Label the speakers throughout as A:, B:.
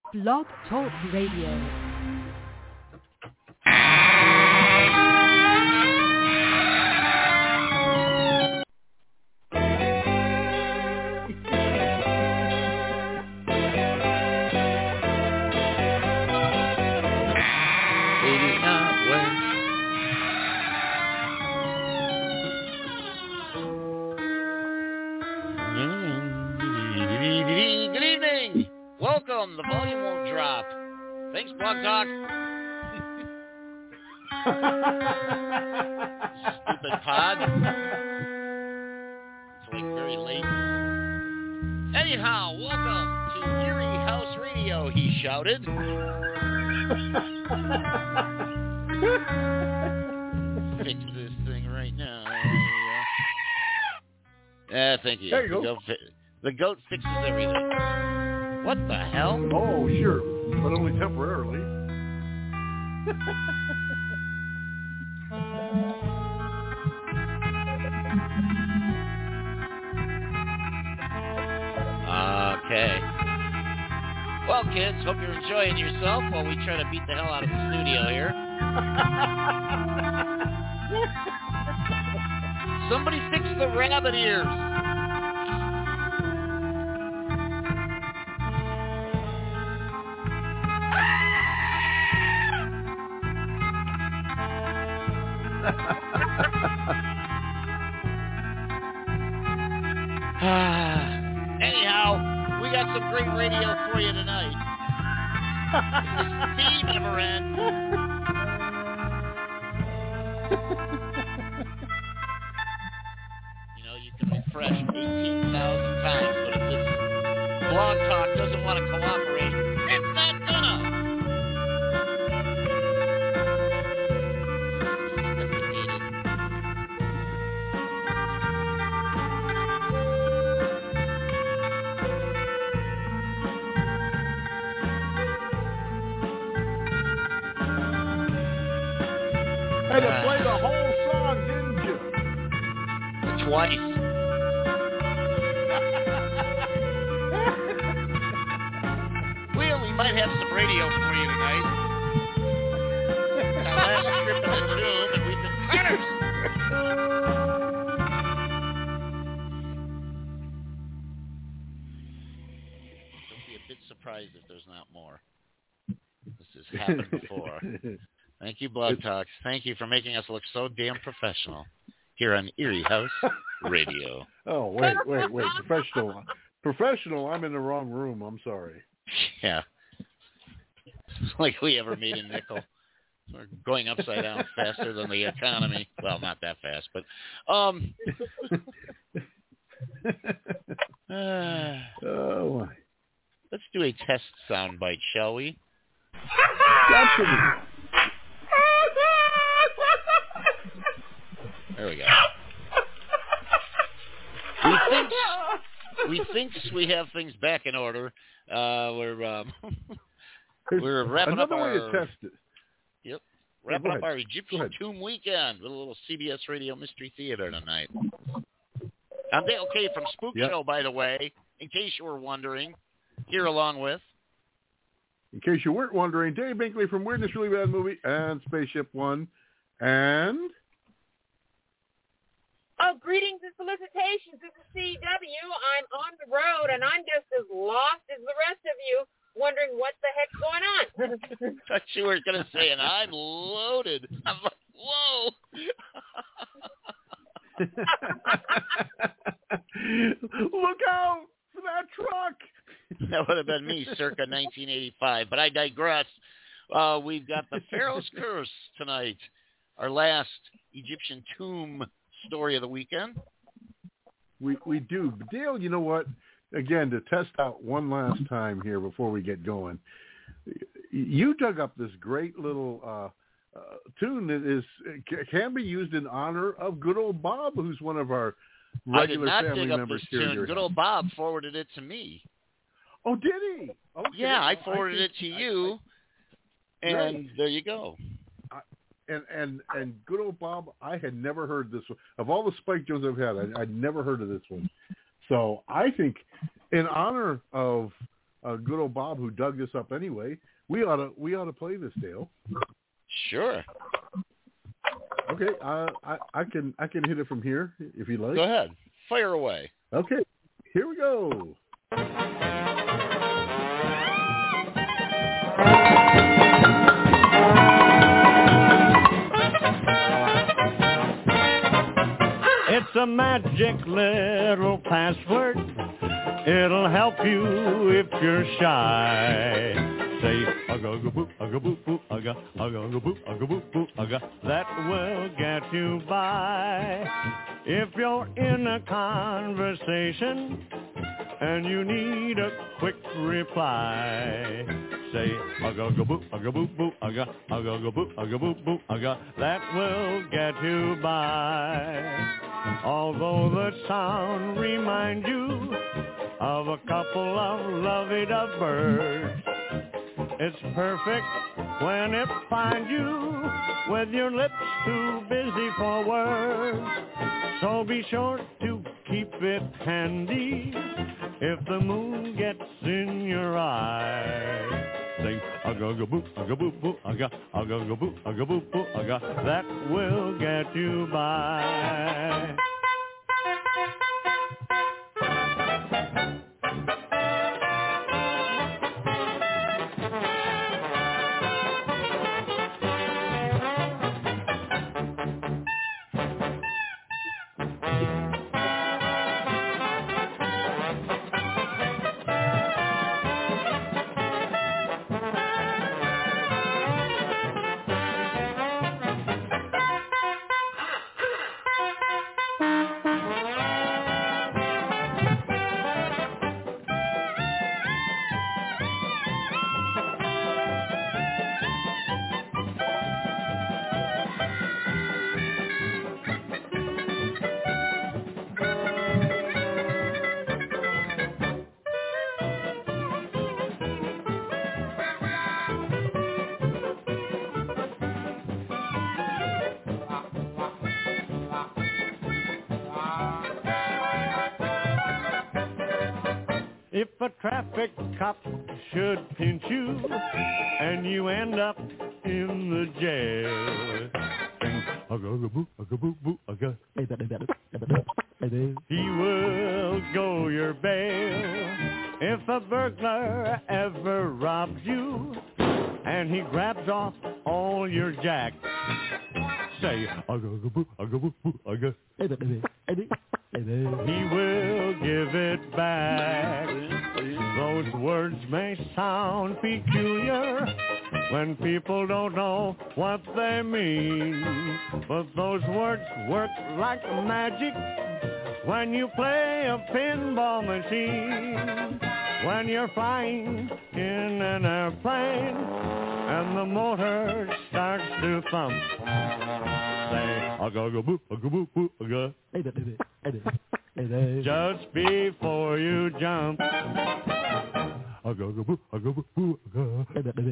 A: Blog Talk Radio.
B: Welcome. The volume won't drop. Thanks, Blog Talk. Stupid pod. It's like very late. Anyhow, welcome to Erie House Radio, he shouted. Fix this thing right now. Thank you.
C: There you go.
B: The goat fixes everything. What the hell?
C: Oh, sure, but only temporarily.
B: Okay. Well, kids, hope you're enjoying yourself while we try to beat the hell out of the studio here. Somebody fix the rabbit ears. Anyhow, we got some great radio for you tonight. This theme never ends. You know, you can refresh 18,000 times, but if this Blog Talk doesn't want to cooperate, it's not gonna.
C: Had to play the whole song, didn't you?
B: Twice. Well, we might have some radio for you tonight. It's our last trip in the tomb, and we've been cutters. Don't be a bit surprised if there's not more. This has happened before. Thank you, Blog Talks. Thank you for making us look so damn professional here on Erie House Radio.
C: Oh, wait. Professional, I'm in the wrong room. I'm sorry.
B: Yeah. It's like we ever made a nickel. We're going upside down faster than the economy. Well, not that fast, but...
C: Oh, my.
B: Let's do a test soundbite, shall we?
C: Absolutely.
B: There we go. We think we have things back in order. We're wrapping
C: Another
B: up
C: way
B: our...
C: to test it.
B: Yep. Wrapping up our Egyptian
C: ahead.
B: Tomb weekend with a little CBS Radio Mystery Theater tonight. I'm Dale K from Spook Show, by the way, in case you were wondering. Here along with...
C: In case you weren't wondering, Dave Binkley from Weirdness Really Bad Movie and Spaceship One. And...
D: Oh, greetings and felicitations. This is CW. I'm on the road, and I'm just as lost as the rest of you, wondering what the heck's going on.
B: I thought you were going to say, and I'm loaded. I'm like, whoa.
C: Look out for that truck.
B: That would have been me circa 1985, but I digress. We've got the Pharaoh's Curse tonight, our last Egyptian tomb story of the weekend.
C: We do. But Dale, you know what? Again, to test out one last time here before we get going, you dug up this great little tune that can be used in honor of good old Bob, who's one of our regular family members here.
B: I did not dig up this tune. Good old Bob forwarded it to me.
C: Oh, did he? Okay.
B: Yeah, I forwarded it to you, and there you go.
C: And good old Bob, I had never heard this one. Of all the Spike Jones I've had, I'd never heard of this one. So I think in honor of good old Bob, who dug this up anyway. We ought to play this, Dale.
B: Sure.
C: Okay, I can hit it from here if you like.
B: Go ahead. Fire away.
C: Okay, here we go.
E: It's a magic little password. It'll help you if you're shy. Say ugga boop ugga boop boop ugga boop boop ugga. That will get you by. If you're in a conversation and you need a quick reply, say ugga boop boop ugga boop boop ugga. That will get you by. Although the sound reminds you of a couple of lovey-dove birds, it's perfect when it finds you with your lips too busy for words. So be sure to keep it handy if the moon gets in your eye. Sing ugga boop boop ugga boop boop ugga. That will get you by. If a traffic cop should pinch you and you end up in the jail, sing ugga boop boop ugga. He will go your bail. If a burglar ever robs you and he grabs off all your jacks, say ugga boop ugga. He will give it back. Those words may sound peculiar when people don't know what they mean, but those words work like magic when you play a pinball machine. When you're flying in an airplane and the motor starts to thump, say ugga boop ugga. Just before you jump, ugga boop ugga.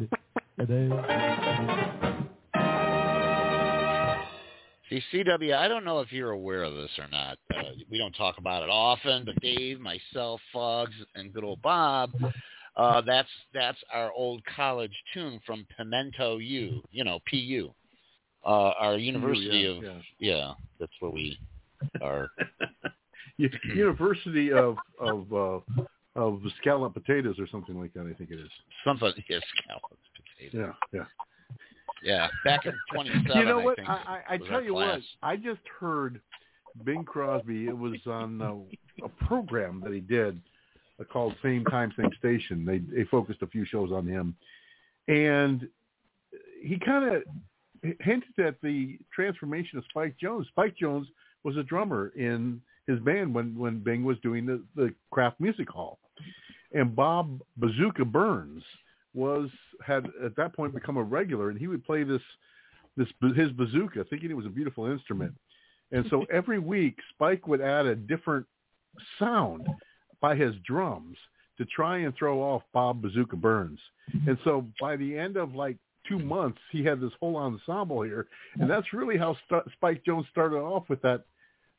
B: See, CW, I don't know if you're aware of this or not. We don't talk about it often, but Dave, myself, Foggs, and good old Bob, that's our old college tune from Pimento U, PU. Our University that's where we are.
C: University of scallop potatoes or something like that, I think it is.
B: Something, scallop potatoes.
C: Yeah.
B: Back in 27,
C: you know what?
B: I
C: tell you what, I just heard Bing Crosby. It was on a program that he did called Same Time, Same Station. They focused a few shows on him. And he kind of hinted at the transformation of Spike Jones. Spike Jones was a drummer in his band when Bing was doing the Kraft Music Hall. And Bob Bazooka Burns had at that point become a regular, and he would play his bazooka, thinking it was a beautiful instrument. And so every week, Spike would add a different sound by his drums to try and throw off Bob Bazooka Burns. And so by the end of 2 months, he had this whole ensemble here, and that's really how Spike Jones started off with that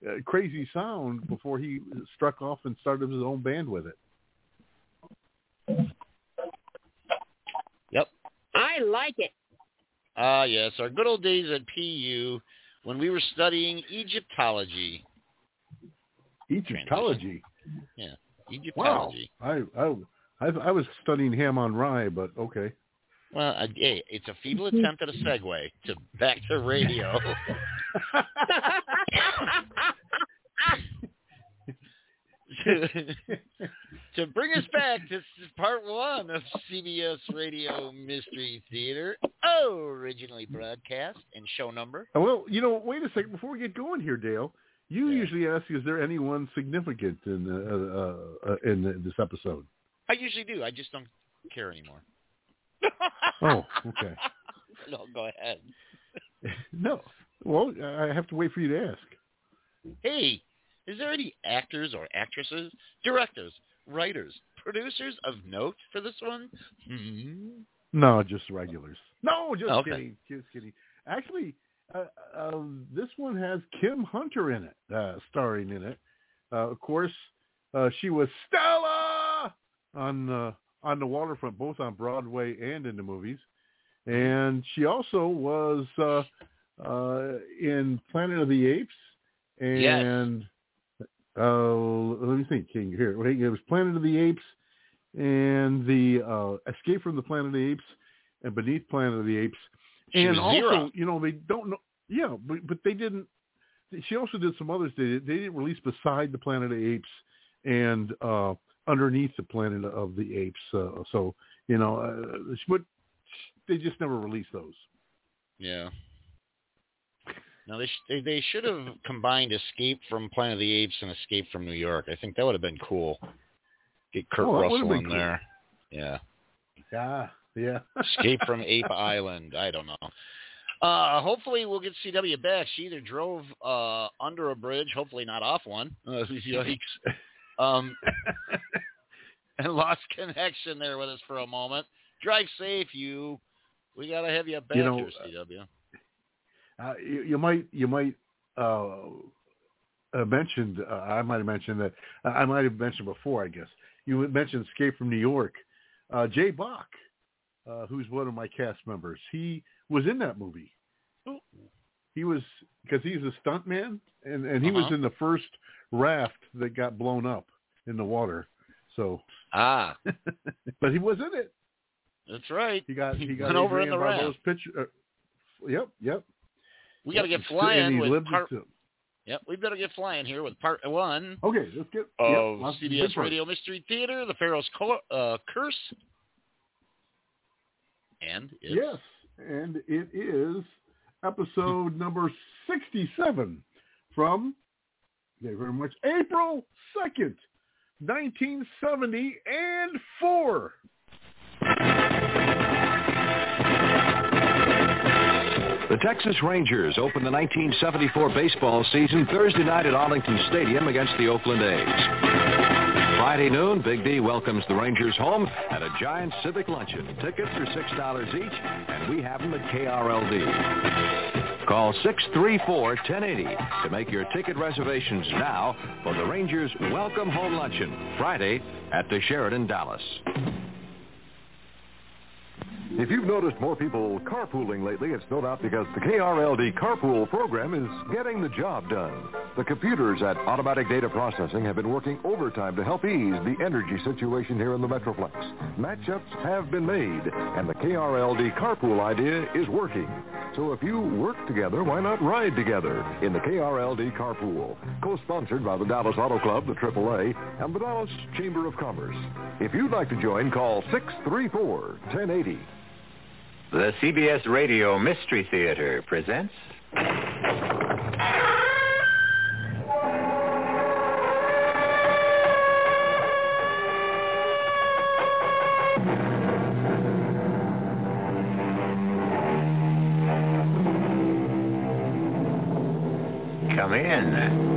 C: crazy sound before he struck off and started his own band with it.
D: I like it.
B: Yes, our good old days at PU when we were studying Egyptology.
C: Egyptology?
B: Yeah, Egyptology.
C: Wow. I was studying ham on rye, but okay.
B: Well, it's a feeble attempt at a segue to back to radio. To bring us back, this is part one of CBS Radio Mystery Theater, originally broadcast and show number.
C: Well, wait a second. Before we get going here, Dale, you usually ask, is there anyone significant in this episode?
B: I usually do. I just don't care anymore.
C: Oh, okay.
B: No, go ahead.
C: No. Well, I have to wait for you to ask.
B: Hey, is there any actors or actresses, directors, writers, producers of note for this one?
C: No, just regulars. No, just
B: okay.
C: kidding. Actually, this one has Kim Hunter in it, starring in it. Of course, she was Stella on the waterfront, both on Broadway and in the movies. And she also was in Planet of the Apes. And
B: yes.
C: Let me think, King. Here, it was Planet of the Apes and the Escape from the Planet of the Apes and Beneath Planet of the Apes. And also, they don't know. Yeah, but they didn't. She also did some others. They didn't release Beside the Planet of the Apes and Underneath the Planet of the Apes. But they just never released those.
B: Yeah. No, they should have combined Escape from Planet of the Apes and Escape from New York. I think that would have been cool. Get Kurt Russell in there. Yeah.
C: Yeah.
B: Escape from Ape Island. I don't know. Hopefully we'll get CW back. She either drove under a bridge, hopefully not off one. Yikes. And lost connection there with us for a moment. Drive safe, you. We got to have you back here, CW.
C: You might mentioned. I might have mentioned that. I might have mentioned before. I guess you mentioned Escape from New York. Jay Bach, who's one of my cast members, he was in that movie. He was because he's a stuntman, and he was in the first raft that got blown up in the water. So but he was in it.
B: That's right.
C: He got
B: over in the raft.
C: Yep.
B: We got to get flying with part. Yep, we better get flying here with part one.
C: Okay, let's get
B: of CBS Radio Mystery Theater, The Pharaoh's Curse, and
C: yes, and it is episode number 67 from very much April 2nd, 1974.
F: The Texas Rangers open the 1974 baseball season Thursday night at Arlington Stadium against the Oakland A's. Friday noon, Big D welcomes the Rangers home at a giant civic luncheon. Tickets are $6 each, and we have them at KRLD. Call 634-1080 to make your ticket reservations now for the Rangers Welcome Home Luncheon, Friday at the Sheraton, Dallas.
G: If you've noticed more people carpooling lately, it's no doubt because the KRLD carpool program is getting the job done. The computers at Automatic Data Processing have been working overtime to help ease the energy situation here in the Metroplex. Matchups have been made, and the KRLD carpool idea is working. So if you work together, why not ride together in the KRLD carpool? Co-sponsored by the Dallas Auto Club, the AAA, and the Dallas Chamber of Commerce. If you'd like to join, call 634-1080.
H: The CBS Radio Mystery Theater presents... Come in.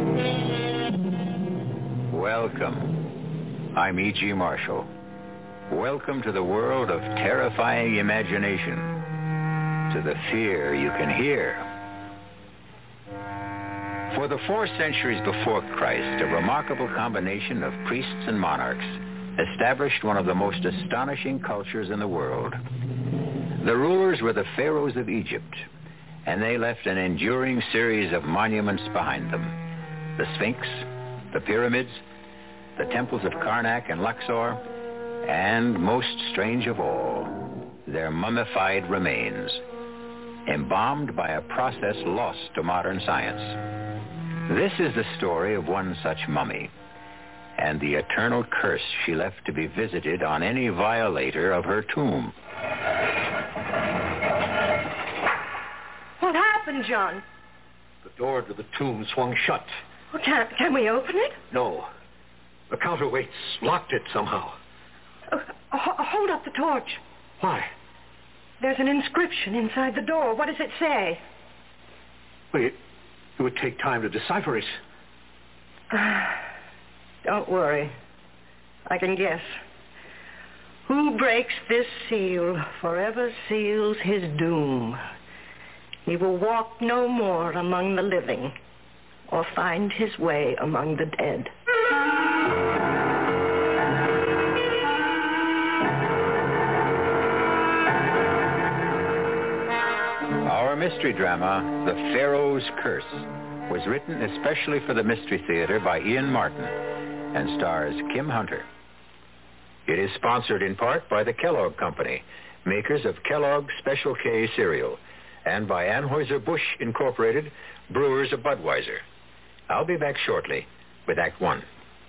H: Welcome. I'm E.G. Marshall. Welcome to the world of terrifying imagination, to the fear you can hear. For the 4 centuries before Christ, a remarkable combination of priests and monarchs established one of the most astonishing cultures in the world. The rulers were the pharaohs of Egypt, and they left an enduring series of monuments behind them. The Sphinx, the pyramids, the temples of Karnak and Luxor, and most strange of all, their mummified remains, embalmed by a process lost to modern science. This is the story of one such mummy, and the eternal curse she left to be visited on any violator of her tomb.
I: What happened, John?
J: The door to the tomb swung shut.
I: Well, can we open it?
J: No. The counterweights locked it somehow.
I: Hold up the torch.
J: Why?
I: There's an inscription inside the door. What does it say?
J: Well, it would take time to decipher it.
I: Don't worry. I can guess. Who breaks this seal forever seals his doom. He will walk no more among the living or find his way among the dead.
H: Our mystery drama, The Pharaoh's Curse, was written especially for the Mystery Theater by Ian Martin and stars Kim Hunter. It is sponsored in part by the Kellogg Company, makers of Kellogg's Special K cereal, and by Anheuser-Busch Incorporated, brewers of Budweiser. I'll be back shortly with Act One.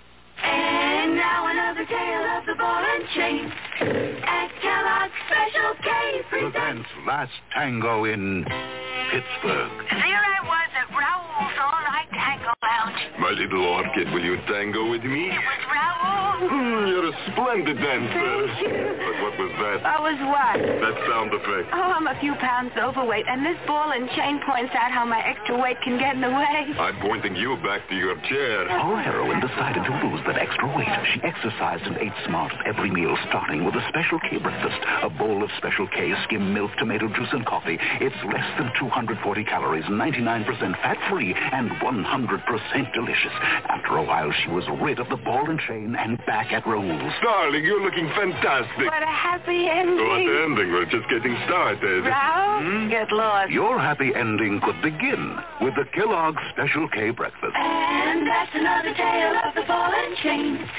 K: And now another tale of the ball and chain at Kellogg's Special K presents
L: Last Tango in Pittsburgh.
K: There I was at Raoul's all-night tango lounge.
L: My little orchid, will you tango with me?
K: It was Raoul.
L: You're a splendid dancer.
K: Thank you.
L: But what was that?
K: Was what?
L: That sound effect.
K: Oh, I'm a few pounds overweight, and this ball and chain points out how my extra weight can get in the way.
L: I'm pointing you back to your chair.
M: Our heroine decided to lose that extra weight. She exercised and ate smart at every meal, starting with a Special K breakfast. A bowl of Special K, skim milk, tomato juice, and coffee. It's less than 240 calories, 99% fat-free, and 100% delicious. After a while, she was rid of the ball and chain and back at Raoul's.
L: Darling, you're looking fantastic.
K: What a happy ending.
L: What ending? We're just getting started.
K: Raoul, get lost.
M: Your happy ending could begin with the Kellogg's Special K breakfast.
K: And that's another tale of the ball and chain.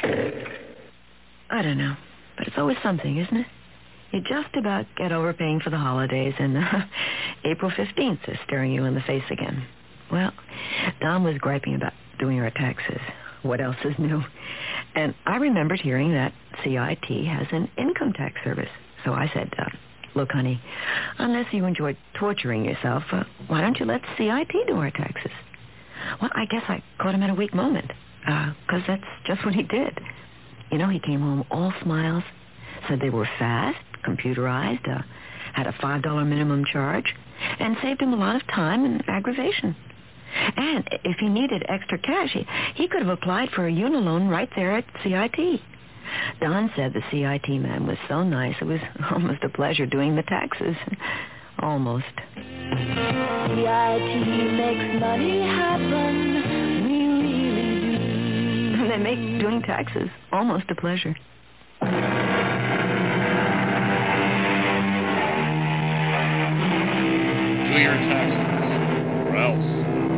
N: I don't know, but it's always something, isn't it? You just about get over paying for the holidays, and April 15th is staring you in the face again. Well, Don was griping about doing her taxes. What else is new? And I remembered hearing that CIT has an income tax service. So I said, look, honey, unless you enjoy torturing yourself, why don't you let CIT do our taxes? Well, I guess I caught him at a weak moment, because that's just what he did. You know, he came home all smiles, said they were fast, computerized, had a $5 minimum charge, and saved him a lot of time and aggravation. And if he needed extra cash, he could have applied for a unilone right there at CIT. Don said the CIT man was so nice, it was almost a pleasure doing the taxes. Almost.
K: CIT makes money happen. We really do.
N: They make doing taxes almost a pleasure.
B: Do your taxes, or else.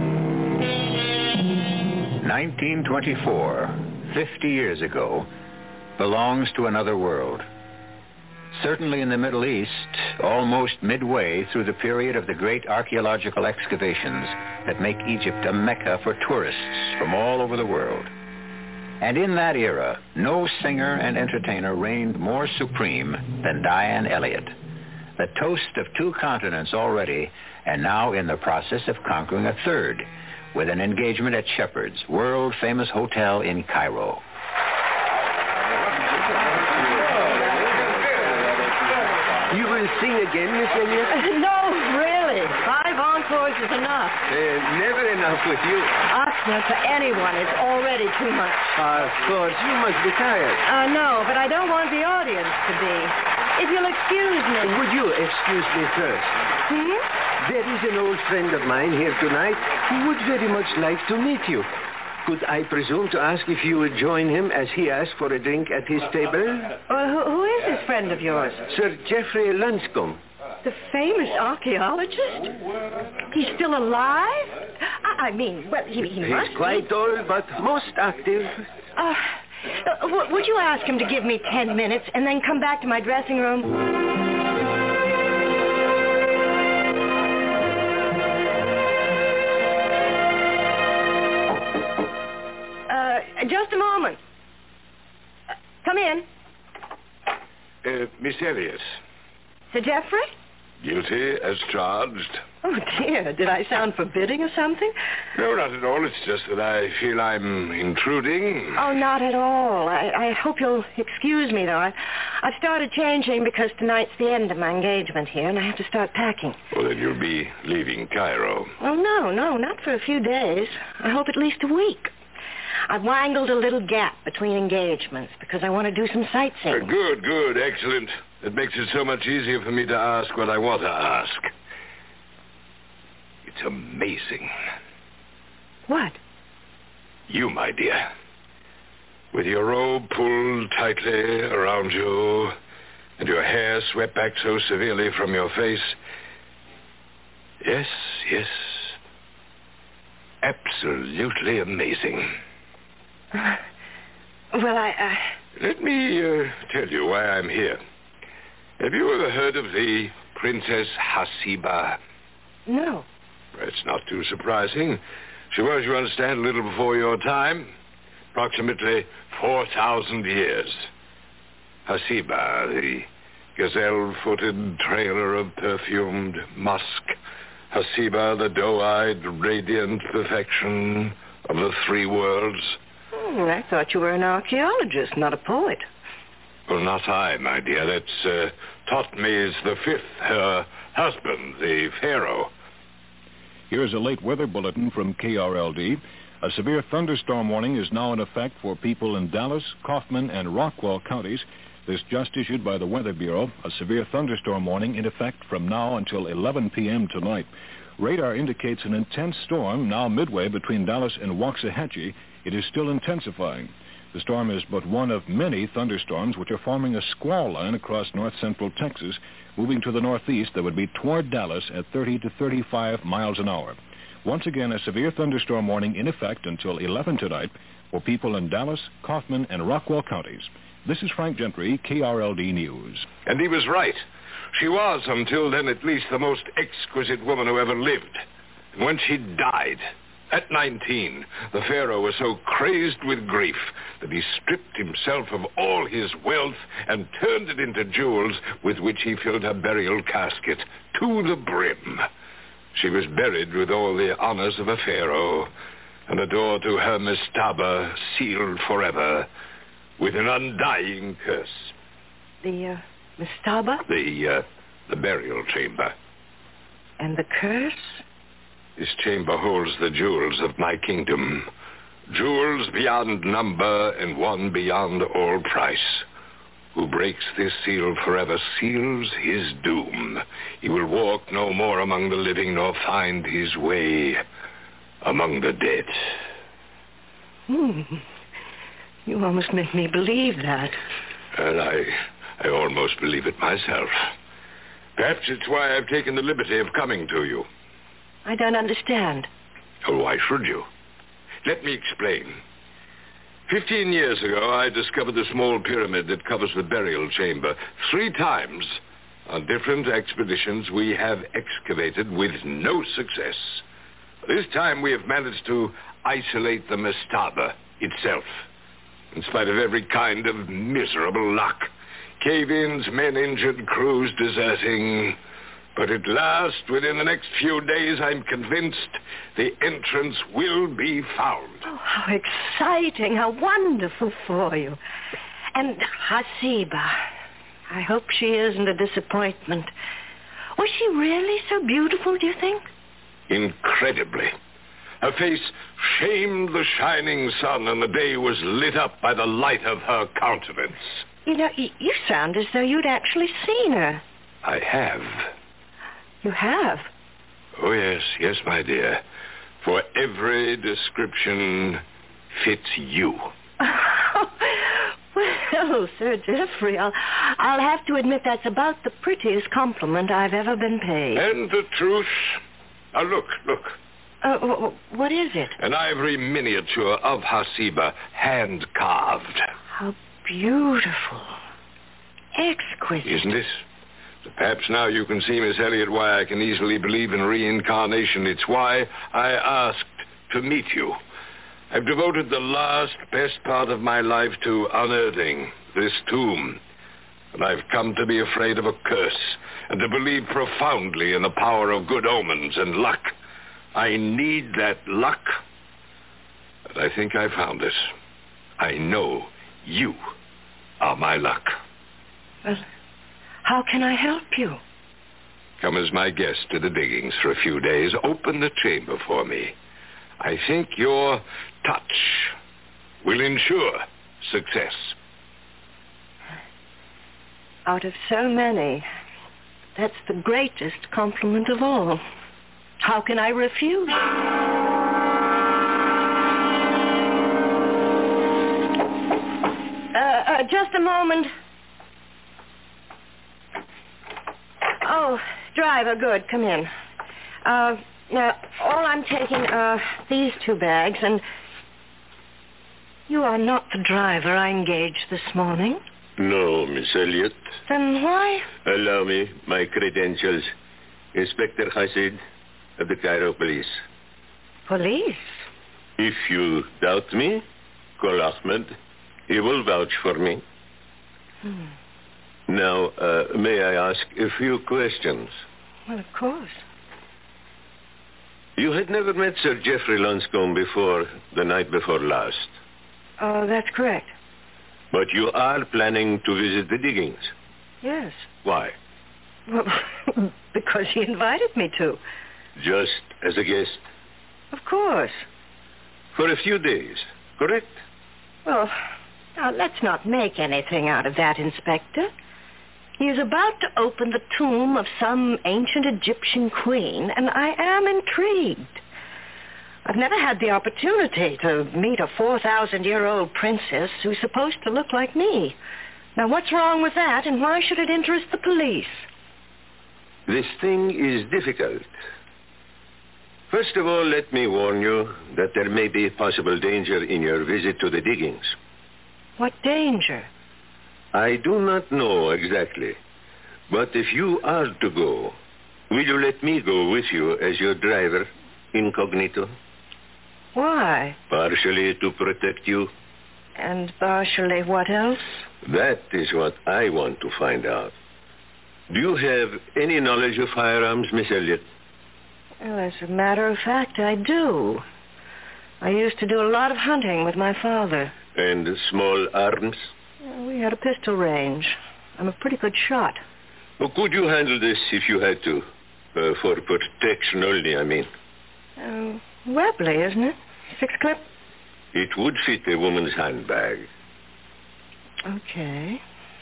H: 1924, 50 years ago, belongs to another world. Certainly in the Middle East, almost midway through the period of the great archaeological excavations that make Egypt a mecca for tourists from all over the world. And in that era, no singer and entertainer reigned more supreme than Diane Elliott, the toast of 2 continents already, and now in the process of conquering a third, with an engagement at Shepheard's, world-famous hotel in Cairo.
O: You will sing again, Miss Elliott?
I: No, really. 5 encores is enough.
O: Never enough with you.
I: Oxner, for anyone, is already too much.
O: Of course, you must be tired.
I: No, but I don't want the audience to be. If you'll excuse me.
O: Would you excuse me first? There is an old friend of mine here tonight who would very much like to meet you. Could I presume to ask if you would join him as he asked for a drink at his table?
I: Who is this friend of yours?
O: Sir Geoffrey Lunscombe.
I: The famous archaeologist? He's still alive? I mean, well, he must
O: He's
I: be.
O: quite old, but most active.
I: Would you ask him to give me 10 minutes and then come back to my dressing room? Just a moment. Come in.
L: Miss Elliot.
I: Sir Geoffrey?
L: Guilty as charged.
I: Oh, dear. Did I sound forbidding or something?
L: No, not at all. It's just that I feel I'm intruding.
I: Oh, not at all. I hope you'll excuse me, though. I've started changing because tonight's the end of my engagement here, and I have to start packing.
L: Well, then you'll be leaving Cairo.
I: Oh, no, not for a few days. I hope at least a week. I've wangled a little gap between engagements because I want to do some sightseeing.
L: Good, excellent. It makes it so much easier for me to ask what I want to ask. It's amazing.
I: What?
L: You, my dear. With your robe pulled tightly around you and your hair swept back so severely from your face. Yes. Absolutely amazing.
I: Well,
L: Let me tell you why I'm here. Have you ever heard of the Princess Hasiba?
I: No.
L: It's not too surprising. She was, you understand, a little before your time. Approximately 4,000 years. Hasiba, the gazelle-footed trailer of perfumed musk. Hasiba, the doe-eyed, radiant perfection of the three worlds.
I: I thought you were an archaeologist, not a poet.
L: Well, not I, my dear. That's Thutmose the Fifth, her husband, the pharaoh.
P: Here's a late weather bulletin from KRLD. A severe thunderstorm warning is now in effect for people in Dallas, Kaufman, and Rockwall counties. This just issued by the Weather Bureau. A severe thunderstorm warning in effect from now until 11 p.m. tonight. Radar indicates an intense storm now midway between Dallas and Waxahachie. It is still intensifying. The storm is but one of many thunderstorms which are forming a squall line across north-central Texas, moving to the northeast that would be toward Dallas at 30 to 35 miles an hour. Once again, a severe thunderstorm warning in effect until 11 tonight for people in Dallas, Kaufman, and Rockwall counties. This is Frank Gentry, KRLD News.
L: And he was right. She was, until then at least, the most exquisite woman who ever lived. And when she died, at 19, the pharaoh was so crazed with grief that he stripped himself of all his wealth and turned it into jewels with which he filled her burial casket to the brim. She was buried with all the honors of a pharaoh, and the door to her mastaba sealed forever with an undying curse.
I: The mastaba?
L: The burial chamber.
I: And the curse?
L: This chamber holds the jewels of my kingdom. Jewels beyond number and one beyond all price. Who breaks this seal forever seals his doom. He will walk no more among the living nor find his way among the dead.
I: You almost make me believe that.
L: And I almost believe it myself. Perhaps it's why I've taken the liberty of coming to you.
I: I don't understand.
L: Oh, why should you? Let me explain. 15 years ago, I discovered the small pyramid that covers the burial chamber. 3 times, on different expeditions, we have excavated with no success. This time, we have managed to isolate the mastaba itself, in spite of every kind of miserable luck. Cave-ins, men injured, crews deserting. But at last, within the next few days, I'm convinced the entrance will be found.
I: Oh, how exciting, how wonderful for you. And Hasiba, I hope she isn't a disappointment. Was she really so beautiful, do you think?
L: Incredibly. Her face shamed the shining sun, and the day was lit up by the light of her countenance.
I: You know, you sound as though you'd actually seen her.
L: I have.
I: You have?
L: Oh, yes, my dear. For every description fits you.
I: Well, Oh, Sir Geoffrey, I'll have to admit that's about the prettiest compliment I've ever been paid.
L: And the truth? Now, look.
I: What is it?
L: An ivory miniature of Hasiba, hand-carved.
I: How beautiful. Exquisite.
L: Isn't it? Perhaps now you can see, Miss Elliot, why I can easily believe in reincarnation. It's why I asked to meet you. I've devoted the last best part of my life to unearthing this tomb. And I've come to be afraid of a curse and to believe profoundly in the power of good omens and luck. I need that luck. And I think I found it. I know you are my luck.
I: Well, how can I help you?
L: Come as my guest to the diggings for a few days. Open the chamber for me. I think your touch will ensure success.
I: Out of so many, that's the greatest compliment of all. How can I refuse? Just a moment. Oh, driver, good. Come in. Now, all I'm taking are these 2 bags, and you are not the driver I engaged this morning.
Q: No, Miss Elliot.
I: Then why?
Q: Allow me my credentials. Inspector Hasid of the Cairo Police.
I: Police?
Q: If you doubt me, call Ahmed. He will vouch for me. Now, may I ask a few questions?
I: Well, of course.
Q: You had never met Sir Geoffrey Lonscombe before the night before last.
I: Oh, that's correct.
Q: But you are planning to visit the diggings?
I: Yes.
Q: Why?
I: Well, because he invited me to.
Q: Just as a guest?
I: Of course.
Q: For a few days, correct?
I: Well, now, let's not make anything out of that, Inspector. He is about to open the tomb of some ancient Egyptian queen, and I am intrigued. I've never had the opportunity to meet a 4,000-year-old princess who's supposed to look like me. Now, what's wrong with that, and why should it interest the police?
Q: This thing is difficult. First of all, let me warn you that there may be possible danger in your visit to the diggings.
I: What danger?
Q: I do not know exactly. But if you are to go, will you let me go with you as your driver, incognito?
I: Why?
Q: Partially to protect you.
I: And partially what else?
Q: That is what I want to find out. Do you have any knowledge of firearms, Miss Elliot?
I: Well, as a matter of fact, I do. I used to do a lot of hunting with my father.
Q: And small arms?
I: We had a pistol range. I'm a pretty good shot.
Q: Well, could you handle this if you had to? For protection only, I mean.
I: Webley, isn't it? 6-clip?
Q: It would fit a woman's handbag.
I: Okay,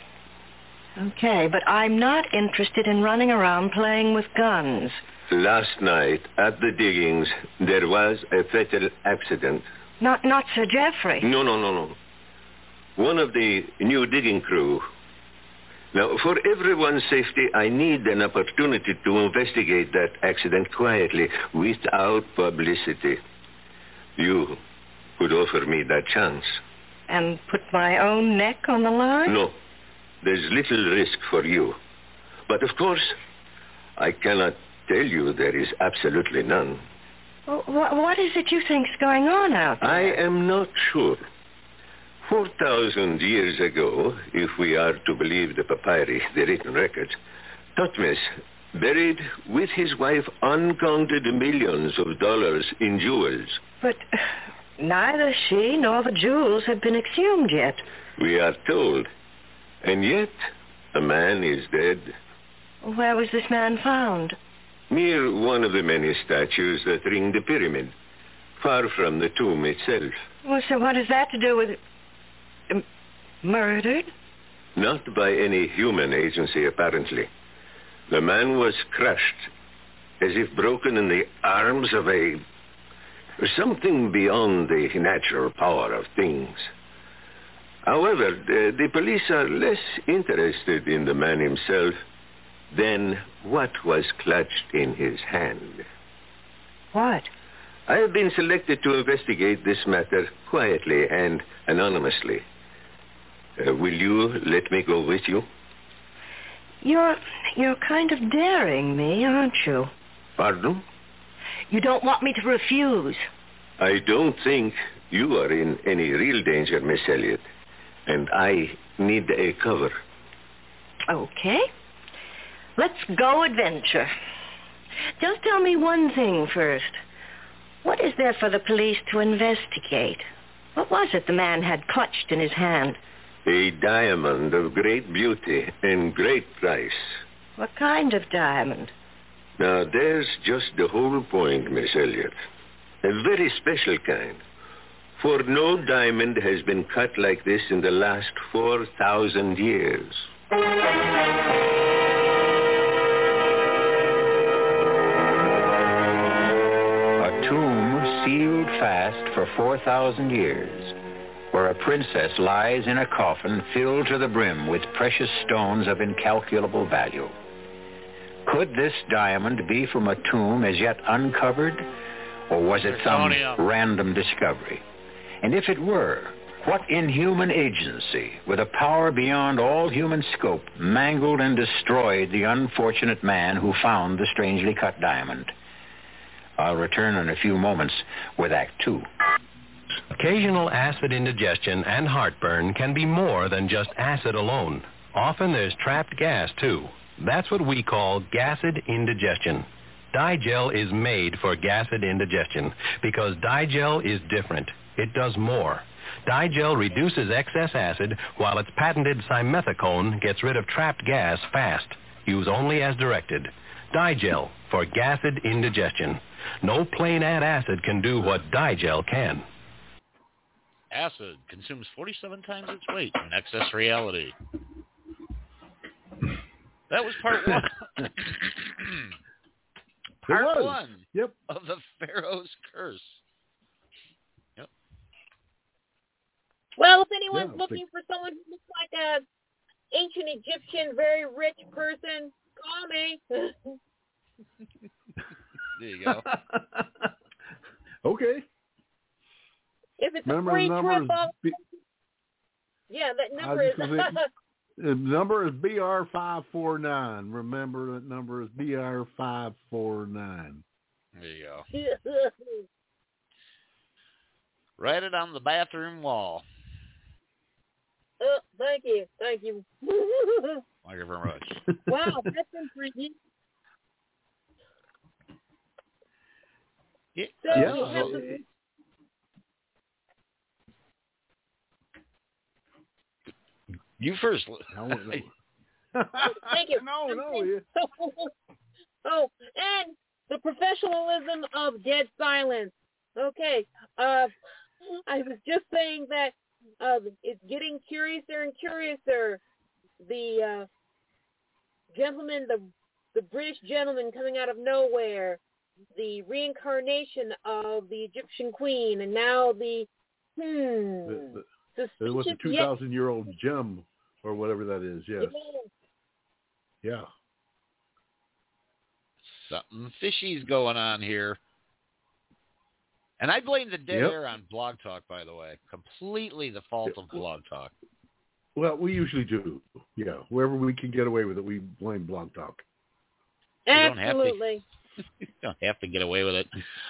I: but I'm not interested in running around playing with guns.
Q: Last night, at the diggings, there was a fatal accident.
I: Not Sir Geoffrey?
Q: No. One of the new digging crew. Now, for everyone's safety, I need an opportunity to investigate that accident quietly, without publicity. You could offer me that chance.
I: And put my own neck on the line?
Q: No. There's little risk for you. But of course, I cannot tell you there is absolutely none.
I: Well, what is it you think's going on out there?
Q: I am not sure. 4,000 years ago, if we are to believe the papyri, the written records, Thutmose buried with his wife uncounted millions of dollars in jewels.
I: But neither she nor the jewels have been exhumed yet.
Q: We are told. And yet, a man is dead.
I: Where was this man found?
Q: Near one of the many statues that ring the pyramid, far from the tomb itself.
I: Well, so what has that to do with... murdered?
Q: Not by any human agency, apparently. The man was crushed, as if broken in the arms of something beyond the natural power of things. However, the police are less interested in the man himself than what was clutched in his hand.
I: What?
Q: I have been selected to investigate this matter quietly and anonymously. Will you let me go with you?
I: You're kind of daring me, aren't you?
Q: Pardon?
I: You don't want me to refuse.
Q: I don't think you are in any real danger, Miss Elliot. And I need a cover.
I: Okay. Let's go adventure. Just tell me one thing first. What is there for the police to investigate? What was it the man had clutched in his hand?
Q: A diamond of great beauty and great price.
I: What kind of diamond?
Q: Now, there's just the whole point, Miss Elliot. A very special kind. For no diamond has been cut like this in the last 4,000 years.
H: A tomb sealed fast for 4,000 years, where a princess lies in a coffin filled to the brim with precious stones of incalculable value. Could this diamond be from a tomb as yet uncovered, or was it some random discovery? And if it were, what inhuman agency, with a power beyond all human scope, mangled and destroyed the unfortunate man who found the strangely cut diamond? I'll return in a few moments with Act Two.
R: Occasional acid indigestion and heartburn can be more than just acid alone. Often there's trapped gas, too. That's what we call gasid indigestion. Digel is made for gasid indigestion because Digel is different. It does more. Digel reduces excess acid while its patented simethicone gets rid of trapped gas fast. Use only as directed. Digel for gasid indigestion. No plain acid can do what Digel can.
B: Acid consumes 47 times its weight in excess reality. That was part one. Part one of the Pharaoh's Curse. Yep.
D: Well, if anyone's looking for someone who looks like a ancient Egyptian, very rich person, call me.
B: There you go.
C: Okay.
D: If it's
C: Remember
D: a free
C: the number
D: trip off... Yeah, that number is...
C: The number is BR549. Remember, that number is BR549.
B: There you go. Write it on the bathroom wall.
D: Thank you. Thank you.
B: Thank you very much.
D: Wow, that's intriguing.
B: You first.
D: Thank you. Oh, and the professionalism of dead silence. Okay. I was just saying that it's getting curiouser and curiouser. The gentleman, the British gentleman coming out of nowhere, the reincarnation of the Egyptian queen, and now the
C: It was a 2,000-year-old gem or whatever that is, yes. Yeah.
B: Something fishy's going on here. And I blame the dead air on Blog Talk, by the way. Completely the fault of Blog Talk.
C: Well, we usually do. Yeah. Wherever we can get away with it, we blame Blog Talk.
D: Absolutely.
B: You don't have to get away with it.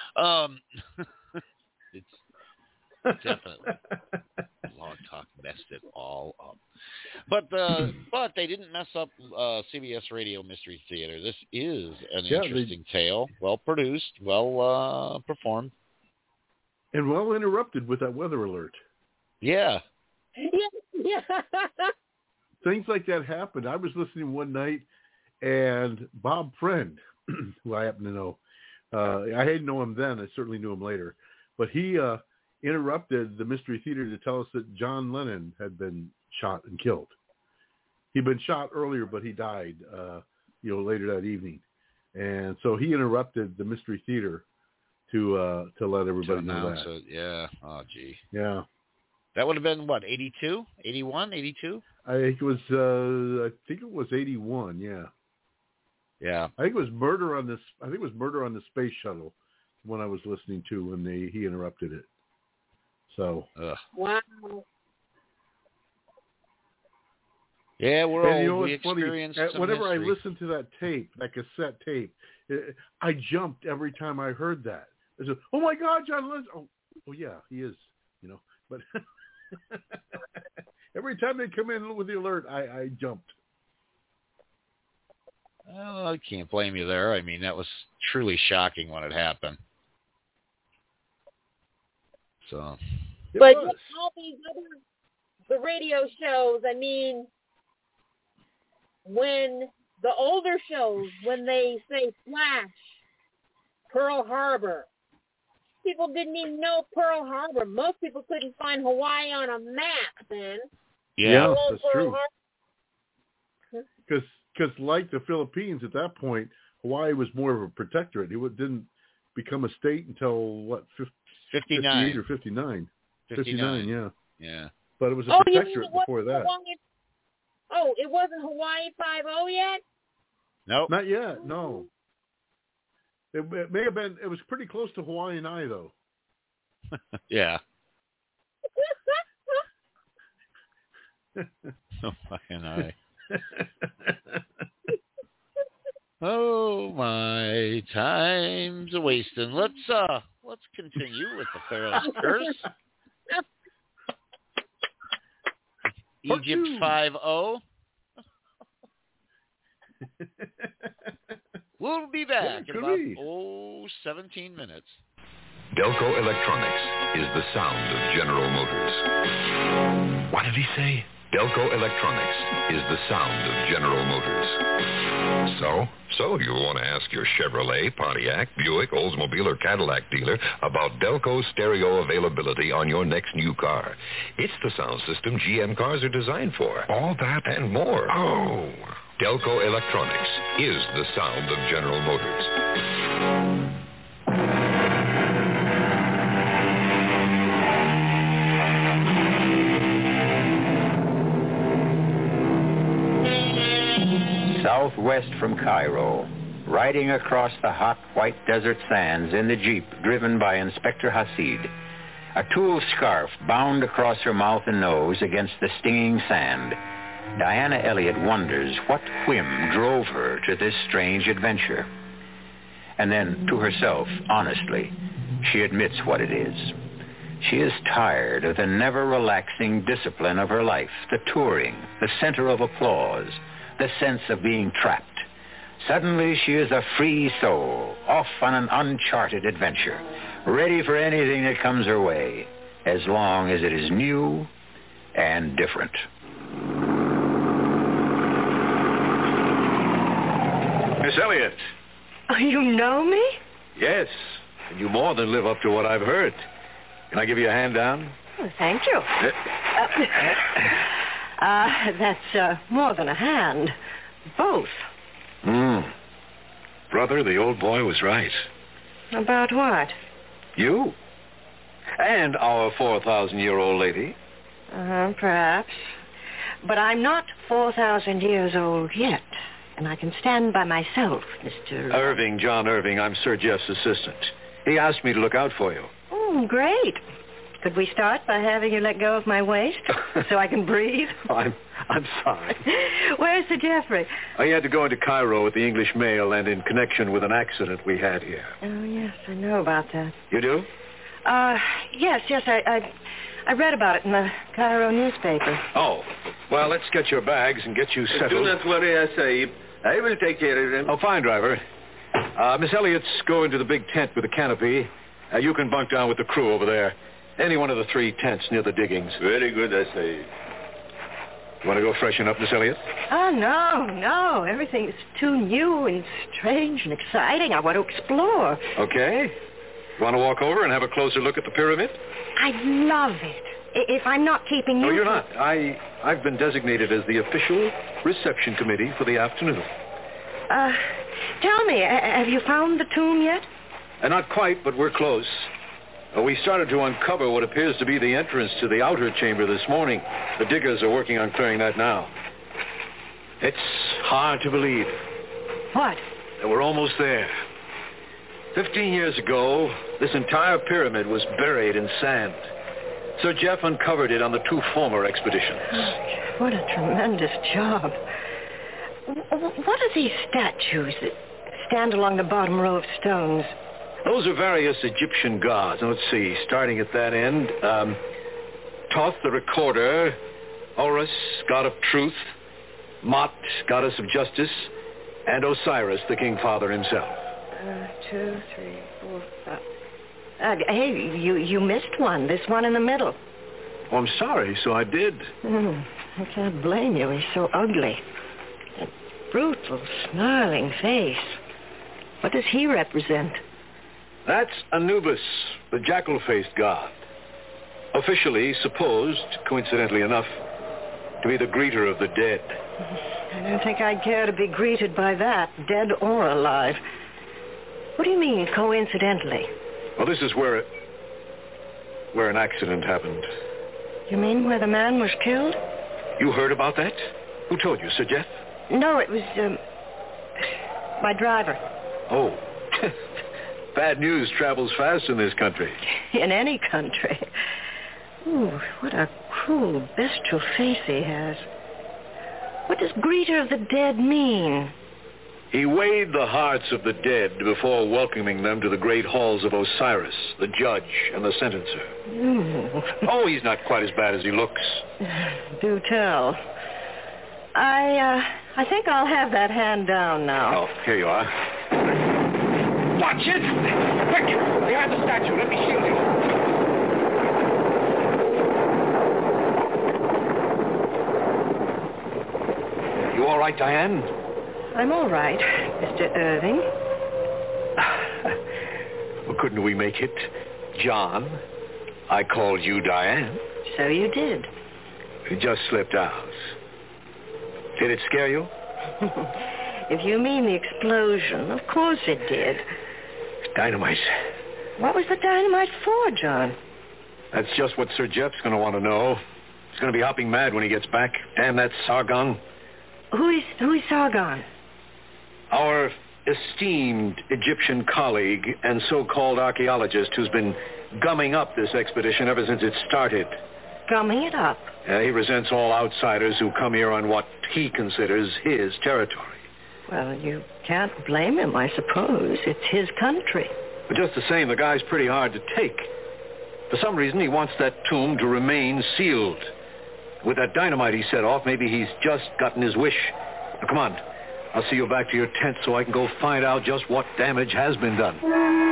B: It's definitely Blog Talk messed it all up. But they didn't mess up CBS Radio Mystery Theater. This is an interesting tale, well produced, well performed,
C: and well interrupted with that weather alert.
B: Yeah.
D: Yeah.
C: Things like that happened. I was listening one night, and Bob Friend, who I happen to know, I didn't know him then. I certainly knew him later, but he interrupted the Mystery Theater to tell us that John Lennon had been shot and killed. He'd been shot earlier, but he died, later that evening. And so he interrupted the Mystery Theater to let everybody know that.
B: Yeah. Oh, gee.
C: Yeah.
B: That would have been, what, 82? 81? 82?
C: I think it was 81, yeah.
B: Yeah.
C: I think it was Murder on the Space Shuttle when I was listening to when he interrupted it. So.
D: Wow.
C: And
B: Yeah,
C: you know
B: we
C: what's funny?
B: experienced some
C: Whenever
B: history.
C: I listened to that tape, that cassette tape, I jumped every time I heard that. I said, "Oh my God, John Lennon!" Oh yeah, he is. But every time they come in with the alert, I jumped.
B: Well, I can't blame you there. I mean, that was truly shocking when it happened. So.
D: But with all these the radio shows, I mean, when the older shows, when they say Flash, Pearl Harbor, people didn't even know Pearl Harbor. Most people couldn't find Hawaii on a map then.
C: Yeah, that's true. Because like the Philippines at that point, Hawaii was more of a protectorate. It didn't become a state until, what,
B: 59.
C: 58 or 59? 59, yeah.
B: Yeah.
C: But it was a protectorate before that.
D: It wasn't Hawaii 5-0 yet?
B: Nope.
C: Not yet, no. It may have been, it was pretty close to Hawaiian Eye, though.
B: Yeah. Hawaiian Eye. Oh, my time's a wasting. Let's continue with the Pharaoh's Curse. Egypt 5-0. We'll be back in about 17 minutes.
F: Delco Electronics is the sound of General Motors. What did he say? Delco Electronics is the sound of General Motors. So you want to ask your Chevrolet, Pontiac, Buick, Oldsmobile, or Cadillac dealer about Delco stereo availability on your next new car. It's the sound system GM cars are designed for. All that and more. Oh. Delco Electronics is the sound of General Motors.
H: Southwest from Cairo, riding across the hot white desert sands in the Jeep driven by Inspector Hasid, a tulle scarf bound across her mouth and nose against the stinging sand, Diana Elliott wonders what whim drove her to this strange adventure. And then, to herself, honestly, she admits what it is. She is tired of the never-relaxing discipline of her life, the touring, the center of applause, the sense of being trapped. Suddenly, she is a free soul, off on an uncharted adventure, ready for anything that comes her way, as long as it is new and different.
J: Miss Elliott.
I: Oh, you know me?
J: Yes, and you more than live up to what I've heard. Can I give you a hand down?
I: Oh, thank you. That's more than a hand. Both.
J: Brother, the old boy was right.
I: About what?
J: You. And our 4,000-year-old lady.
I: Perhaps. But I'm not 4,000 years old yet. And I can stand by myself, Mr.
J: Irving, John Irving. I'm Sir Jeff's assistant. He asked me to look out for you.
I: Oh, great. Could we start by having you let go of my waist so I can breathe?
J: I'm sorry.
I: Where's Sir Jeffrey?
J: He had to go into Cairo with the English mail and in connection with an accident we had here.
I: Oh, yes, I know about that.
J: You do?
I: Yes, I read about it in the Cairo newspaper.
J: Oh, well, let's get your bags and get you settled.
O: Do not worry, Sahib. I will take care of them.
J: Oh, fine, driver. Miss Elliott's going to the big tent with the canopy. You can bunk down with the crew over there. Any one of the 3 tents near the diggings.
O: Very good, Sahib.
J: You want to go freshen up, Miss Elliott?
I: Oh, no. Everything is too new and strange and exciting. I want to explore.
J: Okay. You want to walk over and have a closer look at the pyramid?
I: I'd love it. If I'm not keeping you...
J: No, you're not. I've been designated as the official reception committee for the afternoon.
I: Tell me, have you found the tomb yet?
J: Not quite, but we're close. We started to uncover what appears to be the entrance to the outer chamber this morning. The diggers are working on clearing that now. It's hard to believe.
I: What?
J: That we're almost there. 15 years ago, this entire pyramid was buried in sand. Sir Jeff uncovered it on the 2 former expeditions.
I: What a tremendous job. What are these statues that stand along the bottom row of stones?
J: Those are various Egyptian gods. Now, let's see, starting at that end. Thoth, the recorder. Horus, god of truth. Mot, goddess of justice. And Osiris, the king father himself.
I: 2, 3, 4, 5. Hey, you missed one. This one in the middle.
J: Oh, I'm sorry, so I did.
I: I can't blame you. He's so ugly. That brutal, snarling face. What does he represent?
J: That's Anubis, the jackal-faced god. Officially supposed, coincidentally enough, to be the greeter of the dead.
I: I don't think I'd care to be greeted by that, dead or alive. What do you mean, coincidentally?
J: Well, this is where an accident happened.
I: You mean where the man was killed?
J: You heard about that? Who told you, Sir Jeff?
I: No, it was, my driver.
J: Oh. Bad news travels fast in this country.
I: In any country. Ooh, what a cruel, bestial face he has. What does greeter of the dead mean?
J: He weighed the hearts of the dead before welcoming them to the great halls of Osiris, the judge and the sentencer.
I: Ooh.
J: Oh, he's not quite as bad as he looks.
I: Do tell. I think I'll have that hand down now.
J: Oh, here you are.
S: Watch it! Quick! Behind the statue. Let me shield you.
J: You all right, Diane?
I: I'm all right, Mr. Irving.
J: Well, couldn't we make it John? I called you Diane.
I: So you did.
J: It just slipped out. Did it scare you?
I: If you mean the explosion, of course it did.
J: Dynamite.
I: What was the dynamite for, John?
J: That's just what Sir Jeff's going to want to know. He's going to be hopping mad when he gets back. Damn that Sargon.
I: Who is Sargon?
J: Our esteemed Egyptian colleague and so-called archaeologist who's been gumming up this expedition ever since it started.
I: Gumming it up?
J: He resents all outsiders who come here on what he considers his territory.
I: Well, you can't blame him, I suppose. It's his country.
J: But just the same, the guy's pretty hard to take. For some reason, he wants that tomb to remain sealed. With that dynamite he set off, maybe he's just gotten his wish. Now, come on. I'll see you back to your tent so I can go find out just what damage has been done.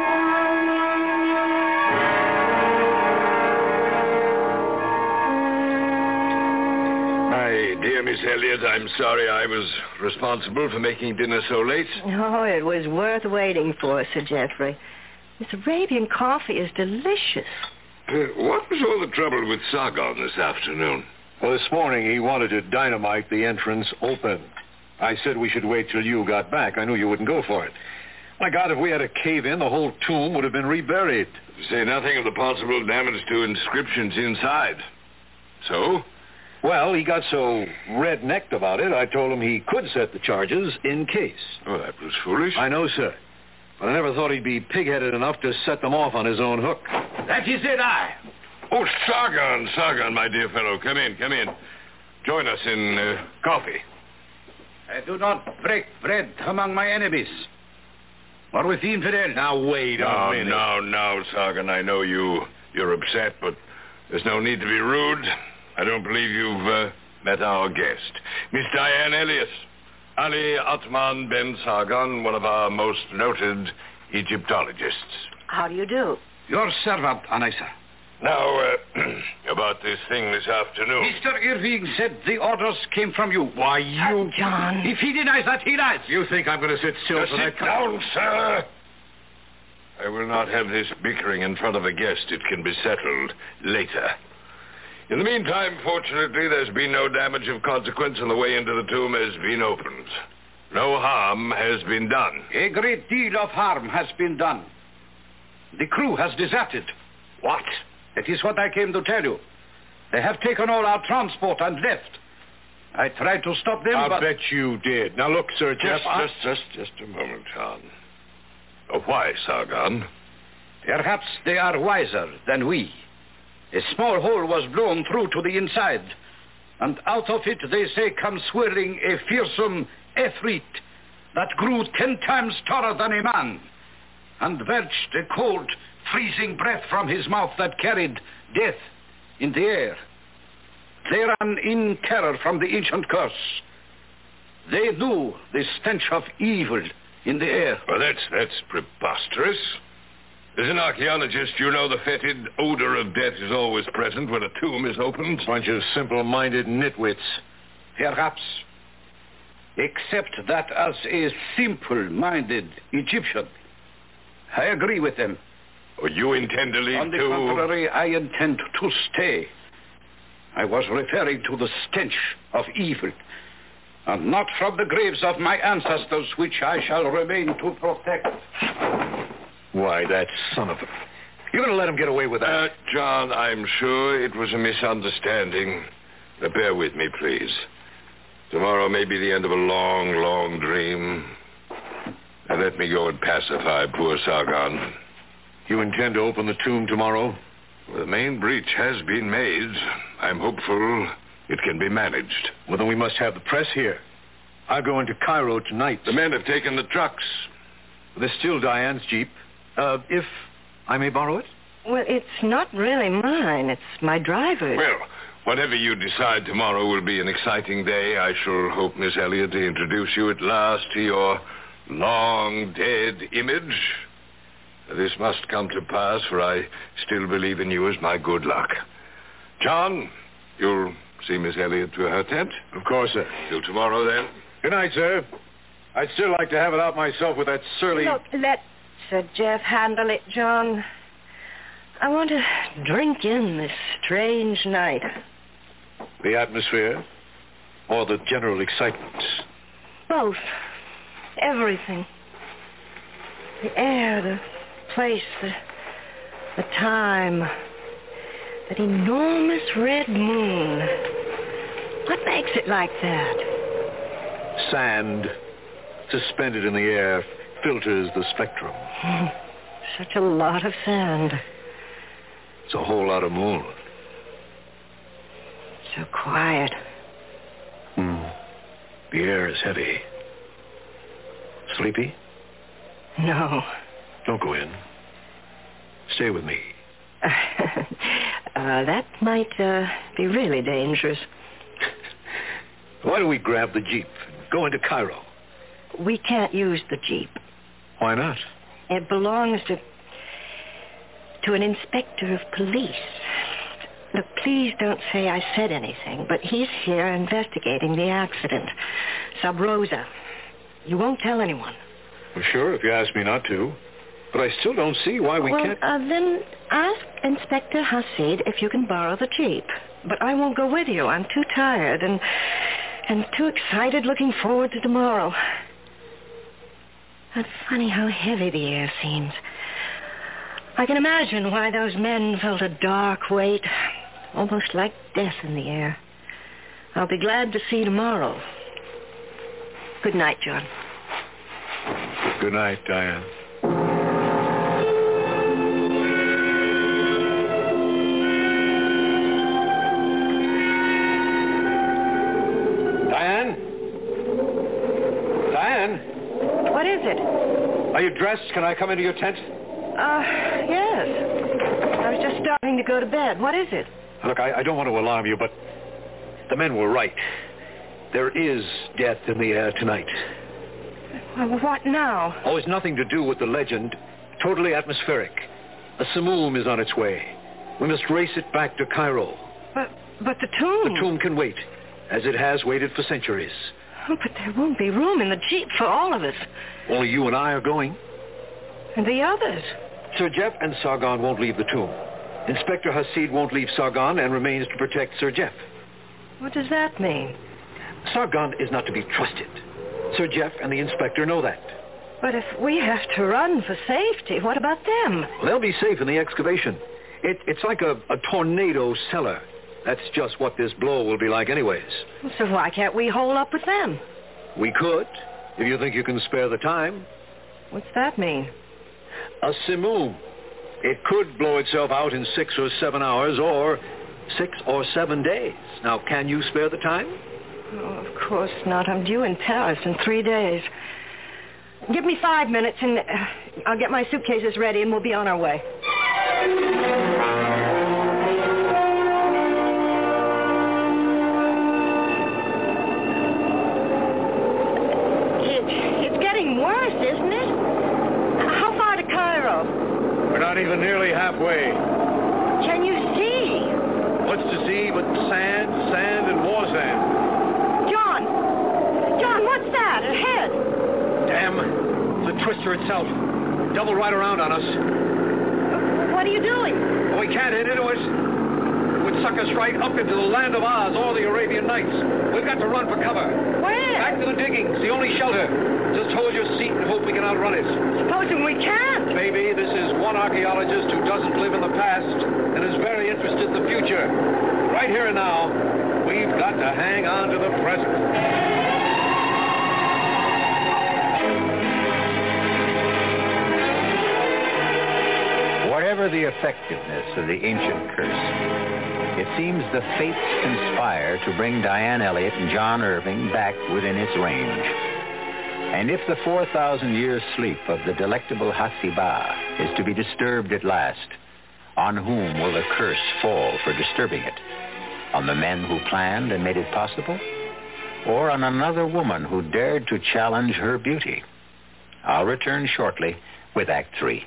L: Dear Miss Elliot, I'm sorry I was responsible for making dinner so late.
I: Oh, it was worth waiting for, Sir Geoffrey. This Arabian coffee is delicious.
L: What was all the trouble with Sargon this afternoon?
J: Well, this morning he wanted to dynamite the entrance open. I said we should wait till you got back. I knew you wouldn't go for it. My God, if we had a cave-in, the whole tomb would have been reburied.
L: Say nothing of the possible damage to inscriptions inside. So?
J: Well, he got so red-necked about it, I told him he could set the charges in case.
L: Oh, that was foolish.
J: I know, sir. But I never thought he'd be pig-headed enough to set them off on his own hook.
S: That is it,
L: Oh, Sargon, my dear fellow. Come in. Join us in coffee.
S: I do not break bread among my enemies. Or with the infidel.
L: Now, wait a minute. No, Sargon, I know you're upset, but there's no need to be rude. I don't believe you've met our guest. Miss Diane Elliot, Ali Atman Ben Sargon, one of our most noted Egyptologists.
I: How do you do?
S: Your servant, Anissa.
L: Now, about this thing this afternoon.
S: Mr. Irving said the orders came from you.
L: Why, you...
I: John.
S: If he denies that, he lies.
J: You think I'm going to sit still for that?
L: Sit down, sir. I will not have this bickering in front of a guest. It can be settled later. In the meantime, fortunately, there's been no damage of consequence, and the way into the tomb has been opened. No harm has been done.
S: A great deal of harm has been done. The crew has deserted. What? It is what I came to tell you. They have taken all our transport and left. I tried to stop them,
J: I
S: but...
J: bet you did. Now look, Sir Jeff,
L: Just a moment, John. Why, Sargon?
S: Perhaps they are wiser than we. A small hole was blown through to the inside, and out of it, they say, comes swirling a fearsome Efreet that grew 10 times taller than a man, and belched a cold, freezing breath from his mouth that carried death in the air. They ran in terror from the ancient curse. They knew the stench of evil in the air.
L: Well, that's preposterous. As an archaeologist, you know the fetid odor of death is always present when a tomb is opened.
J: Bunch of simple-minded nitwits.
S: Perhaps. Except that as a simple-minded Egyptian, I agree with them.
L: Oh, you intend to leave
S: On the
L: too?
S: contrary, I intend to stay. I was referring to the stench of evil, and not from the graves of my ancestors, which I shall remain to protect.
J: Why, that son of a... You're going to let him get away with that?
L: John, I'm sure it was a misunderstanding. Now, bear with me, please. Tomorrow may be the end of a long, long dream. Now, let me go and pacify poor Sargon.
J: You intend to open the tomb tomorrow?
L: Well, the main breach has been made. I'm hopeful it can be managed.
J: Well, then we must have the press here. I'll go into Cairo tonight.
L: The men have taken the trucks.
J: There's still Diane's Jeep. If I may borrow it?
I: Well, it's not really mine. It's my driver's.
L: Well, whatever you decide tomorrow will be an exciting day. I shall hope, Miss Elliot, to introduce you at last to your long-dead image. This must come to pass, for I still believe in you as my good luck. John, you'll see Miss Elliot to her tent?
J: Of course, sir.
L: Till tomorrow, then.
J: Good night, sir. I'd still like to have it out myself with that surly...
I: Look, let Sir Jeff handle it, John. I want to drink in this strange night.
J: The atmosphere or the general excitement?
I: Both. Everything. The air, the place, the time. That enormous red moon. What makes it like that?
J: Sand suspended in the air filters the spectrum.
I: Such a lot of sand.
J: It's a whole lot of moon.
I: So quiet.
J: The air is heavy. Sleepy?
I: No.
J: Don't go in. Stay with me.
I: That might be really dangerous.
J: Why do we grab the Jeep and go into Cairo?
I: We can't use the Jeep.
J: Why not?
I: It belongs to an inspector of police. Look, please don't say I said anything, but he's here investigating the accident. Sub Rosa. You won't tell anyone.
J: Well, sure, if you ask me not to. But I still don't see why we can't...
I: Then ask Inspector Hasid if you can borrow the Jeep. But I won't go with you. I'm too tired and too excited looking forward to tomorrow. It's funny how heavy the air seems. I can imagine why those men felt a dark weight, almost like death in the air. I'll be glad to see you tomorrow. Good night, John.
J: Good night, Diane. Diane?
I: What is it?
J: Are you dressed? Can I come into your tent?
I: Yes. I was just starting to go to bed. What is it?
J: Look, I don't want to alarm you, but the men were right. There is death in the air tonight.
I: Well, what now?
J: Oh, it's nothing to do with the legend. Totally atmospheric. A simoom is on its way. We must race it back to Cairo.
I: But the tomb...
J: The tomb can wait, as it has waited for centuries.
I: Oh, but there won't be room in the Jeep for all of us.
J: Only you and I are going.
I: And the others?
J: Sir Jeff and Sargon won't leave the tomb. Inspector Hasid won't leave Sargon and remains to protect Sir Jeff.
I: What does that mean?
J: Sargon is not to be trusted. Sir Jeff and the inspector know that.
I: But if we have to run for safety, what about them?
J: Well, they'll be safe in the excavation. It's like a tornado cellar. That's just what this blow will be like anyways.
I: So why can't we hole up with them?
J: We could, if you think you can spare the time.
I: What's that mean?
J: A simoom. It could blow itself out in 6 or 7 hours or 6 or 7 days. Now, can you spare the time?
I: Oh, of course not. I'm due in Paris in 3 days. Give me 5 minutes and I'll get my suitcases ready and we'll be on our way. It's getting worse, isn't it? How far to Cairo?
J: We're not even nearly halfway.
I: Can you see?
J: What's to see but sand, sand, and more sand?
I: John, what's that ahead?
J: Damn, the twister itself. Double right around on us.
I: What are you doing?
J: Oh, we can't hit into it. It would suck us right up into the land of Oz or the Arabian Nights. We've got to run for cover.
I: Where?
J: Back to the diggings, the only shelter. Just hold your seat and hope we can outrun it.
I: Supposing we can't.
J: Baby, this is one archaeologist who doesn't live in the past and is very interested in the future. Right here and now, we've got to hang on to the present.
H: Whatever the effectiveness of the ancient curse, it seems the fates conspire to bring Diane Elliott and John Irving back within its range. And if the 4,000 years sleep of the delectable Hasiba is to be disturbed at last, on whom will the curse fall for disturbing it? On the men who planned and made it possible? Or on another woman who dared to challenge her beauty? I'll return shortly with Act 3.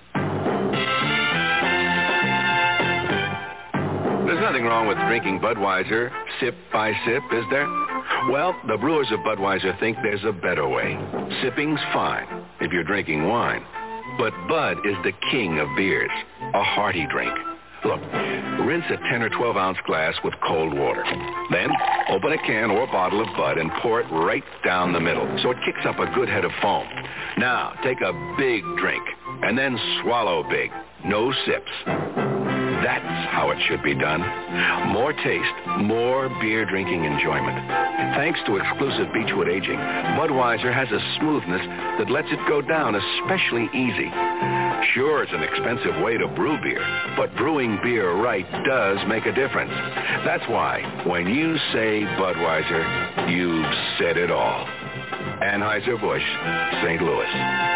F: There's nothing wrong with drinking Budweiser sip by sip, is there? Well, the brewers of Budweiser think there's a better way. Sipping's fine if you're drinking wine. But Bud is the king of beers, a hearty drink. Look, rinse a 10 or 12-ounce glass with cold water. Then open a can or bottle of Bud and pour it right down the middle so it kicks up a good head of foam. Now, take a big drink and then swallow big. No sips. That's how it should be done. More taste, more beer drinking enjoyment. Thanks to exclusive Beechwood aging, Budweiser has a smoothness that lets it go down especially easy. Sure, it's an expensive way to brew beer, but brewing beer right does make a difference. That's why when you say Budweiser, you've said it all. Anheuser-Busch, St. Louis.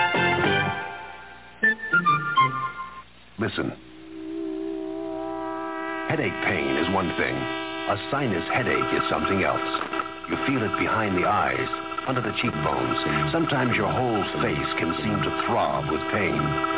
T: Listen. Headache pain is one thing. A sinus headache is something else. You feel it behind the eyes, under the cheekbones. Sometimes your whole face can seem to throb with pain.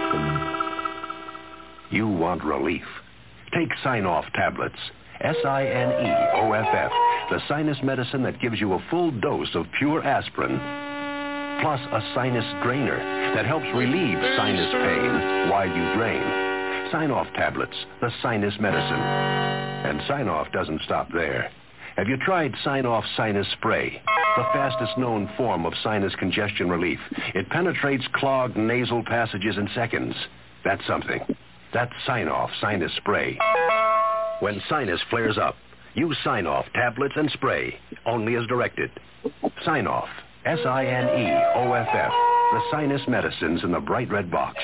T: You want relief. Take Sine-Off tablets. Sineoff, the sinus medicine that gives you a full dose of pure aspirin, plus a sinus drainer that helps relieve sinus pain while you drain. Sine-Off tablets, the sinus medicine. And Sine-Off doesn't stop there. Have you tried Sine-Off Sinus Spray, the fastest known form of sinus congestion relief? It penetrates clogged nasal passages in seconds. That's something. That's Sine-Off Sinus Spray. When sinus flares up, use Sine-Off tablets and spray, only as directed. Sine-Off, Sineoff, the sinus medicines in the bright red box.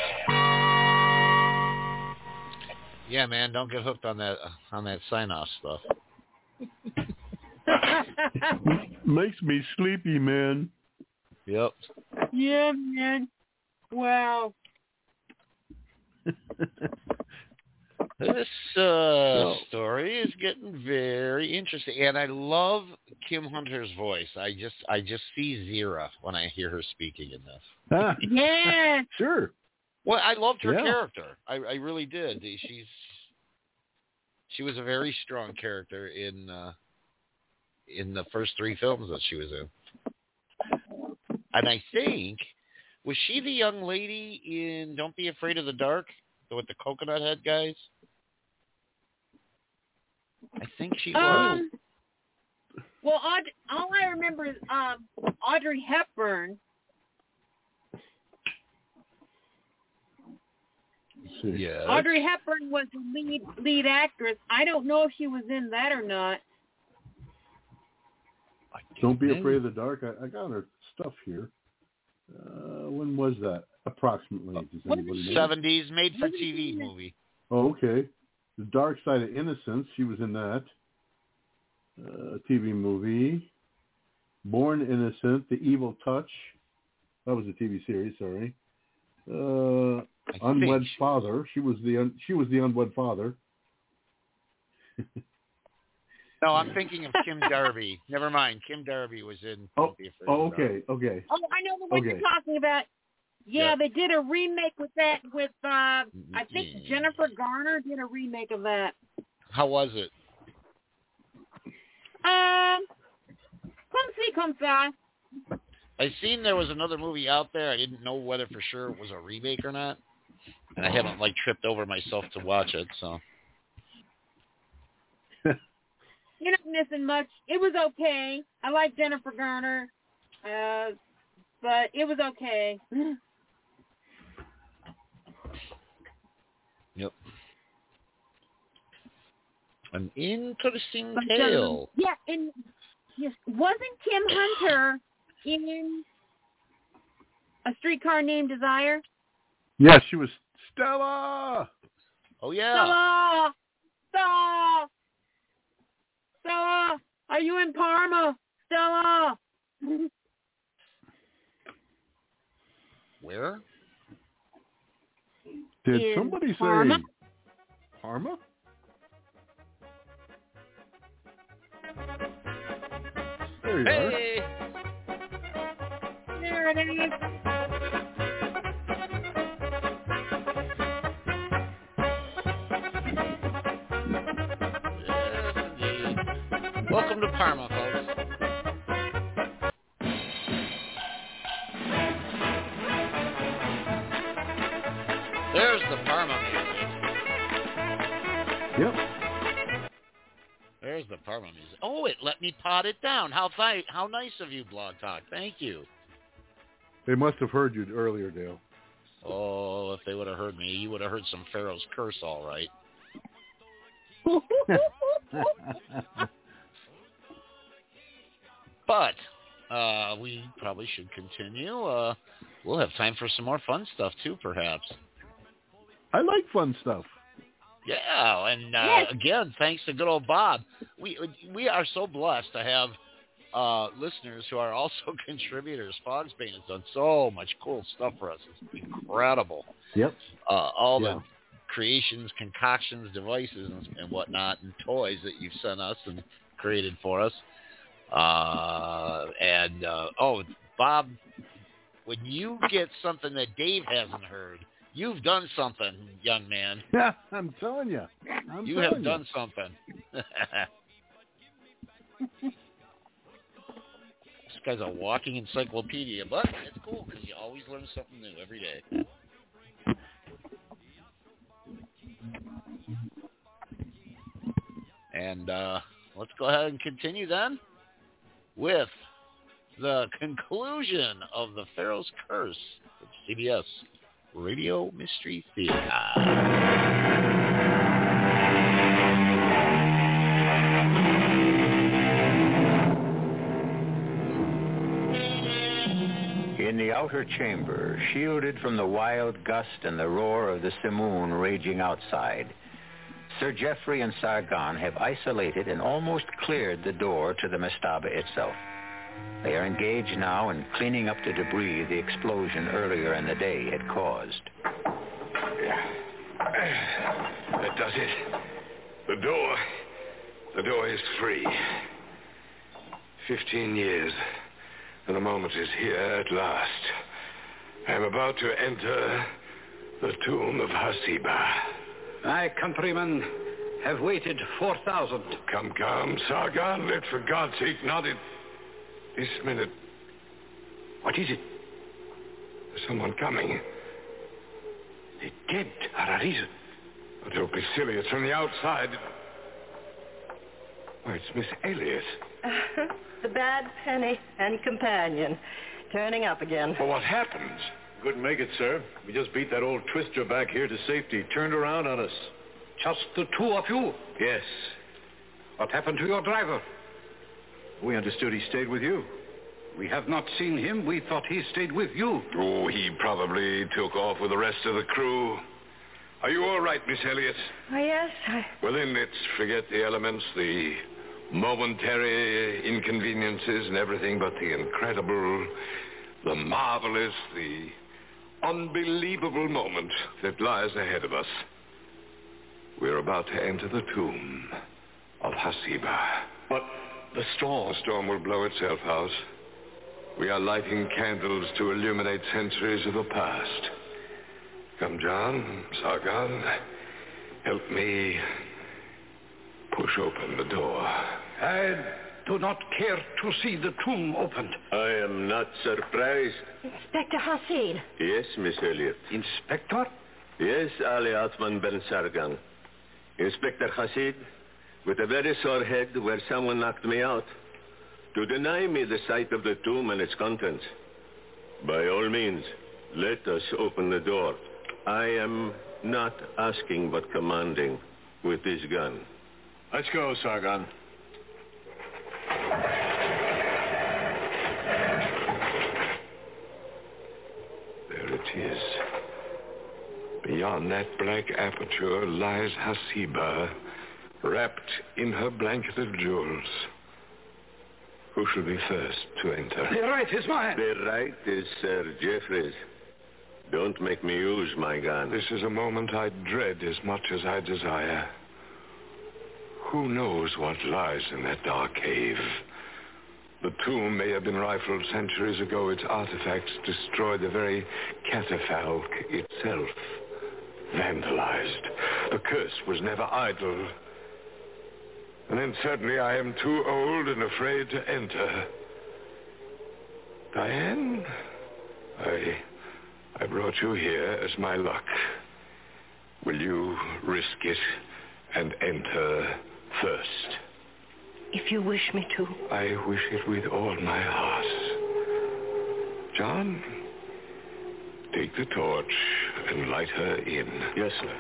B: Yeah, man, don't get hooked on that sign-off stuff.
C: Makes me sleepy, man.
B: Yep.
D: Yeah, man. Wow.
B: This story is getting very interesting, and I love Kim Hunter's voice. I just see Zira when I hear her speaking in this.
D: Yeah.
C: Sure.
B: Well, I loved her character. I really did. She was a very strong character in the first 3 films that she was in. And I think, was she the young lady in Don't Be Afraid of the Dark with the coconut head guys? I think she was.
D: Well, all I remember is Audrey Hepburn.
C: see.
B: Yes.
D: Audrey Hepburn was the lead actress. I don't know if she was in that or not.
C: Don't Be Afraid of the Dark. I got her stuff here. When was that? Approximately. Does anybody know?
B: 70s, made-for-TV movie.
C: Oh, okay. The Dark Side of Innocence. She was in that. TV movie. Born Innocent. The Evil Touch. That was a TV series. Sorry. Unwed Father. She was the unwed father.
B: No, I'm thinking of Kim Darby. Never mind. Kim Darby was in.
C: Okay.
D: Oh, I know the one you're talking about. Yeah, they did a remake with that I think Jennifer Garner did a remake of that.
B: How was it?
D: Come see.
B: I seen there was another movie out there. I didn't know whether for sure it was a remake or not. And I haven't tripped over myself to watch it, so.
D: You're not missing much. It was okay. I like Jennifer Garner, but it was okay.
B: Yep. An interesting tale.
D: Yeah, and yes, wasn't Kim Hunter in A Streetcar Named Desire?
C: Yes, she was Stella.
B: Oh yeah.
D: Stella, are you in Parma? Stella.
B: Where?
C: Did somebody say Parma? There you are.
D: There it is.
B: Welcome to Parma, folks. There's the Parma music.
C: Yep.
B: There's the Parma music. Oh, it let me pot it down. How nice of you, Blog Talk. Thank you.
C: They must have heard you earlier, Dale.
B: Oh, if they would have heard me, you would have heard some Pharaoh's Curse, all right. But we probably should continue. We'll have time for some more fun stuff, too, perhaps.
C: I like fun stuff.
B: Yeah, and again, thanks to good old Bob. We are so blessed to have listeners who are also contributors. Fogsbane has done so much cool stuff for us. It's incredible.
C: Yep.
B: All the creations, concoctions, devices, and whatnot, and toys that you've sent us and created for us. Bob, when you get something that Dave hasn't heard, you've done something, young man.
C: Yeah, I'm telling you.
B: You have done something. This guy's a walking encyclopedia, but it's cool because you always learn something new every day. And let's go ahead and continue then with the conclusion of the Pharaoh's Curse of CBS Radio Mystery Theater.
H: In the outer chamber, shielded from the wild gust and the roar of the simoon raging outside, Sir Geoffrey and Sargon have isolated and almost cleared the door to the mastaba itself. They are engaged now in cleaning up the debris the explosion earlier in the day had caused.
L: That does it. The door is free. 15 years, and the moment is here at last. I am about to enter the tomb of Hasiba.
S: My countrymen have waited 4,000.
L: Come, Sargon, let for God's sake not in this minute.
S: What is it?
L: There's someone coming.
S: The dead are arisen.
L: Oh, don't be silly. It's from the outside. Oh, it's Miss Elliot.
I: The bad penny and companion. Turning up again.
L: Well, what happened?
J: Couldn't make it, sir. We just beat that old twister back here to safety. Turned around on us.
S: Just the two of you?
J: Yes.
S: What happened to your driver?
J: We understood he stayed with you.
S: We have not seen him. We thought he stayed with you.
L: Oh, he probably took off with the rest of the crew. Are you all right, Miss Elliott?
I: Oh, yes,
L: Well, then let's forget the elements, the momentary inconveniences and everything but the incredible, the marvelous, the unbelievable moment that lies ahead of us. We're about to enter the tomb of Hasiba.
J: But the storm...
L: The storm will blow itself out. We are lighting candles to illuminate centuries of the past. Come, John, Sargon, help me push open the door.
S: I do not care to see the tomb opened.
Q: I am not surprised.
I: Inspector Hasid.
Q: Yes, Miss Elliott.
S: Inspector?
Q: Yes, Ali Atman Ben Sargon. Inspector Hasid, with a very sore head where someone knocked me out, to deny me the sight of the tomb and its contents. By all means, let us open the door. I am not asking but commanding with this gun.
J: Let's go, Sargon.
L: There it is. Beyond that black aperture lies Hasiba, wrapped in her blanket of jewels. Who shall be first to enter?
S: The right is mine.
Q: The right is Sir Jeffries. Don't make me use my gun.
L: This is a moment I dread as much as I desire. Who knows what lies in that dark cave? The tomb may have been rifled centuries ago. Its artifacts destroyed the very catafalque itself. Vandalized. The curse was never idle. And then certainly I am too old and afraid to enter. Diane, I brought you here as my luck. Will you risk it and enter first?
I: If you wish me to.
L: I wish it with all my heart. John, take the torch and light her in.
J: Yes, sir.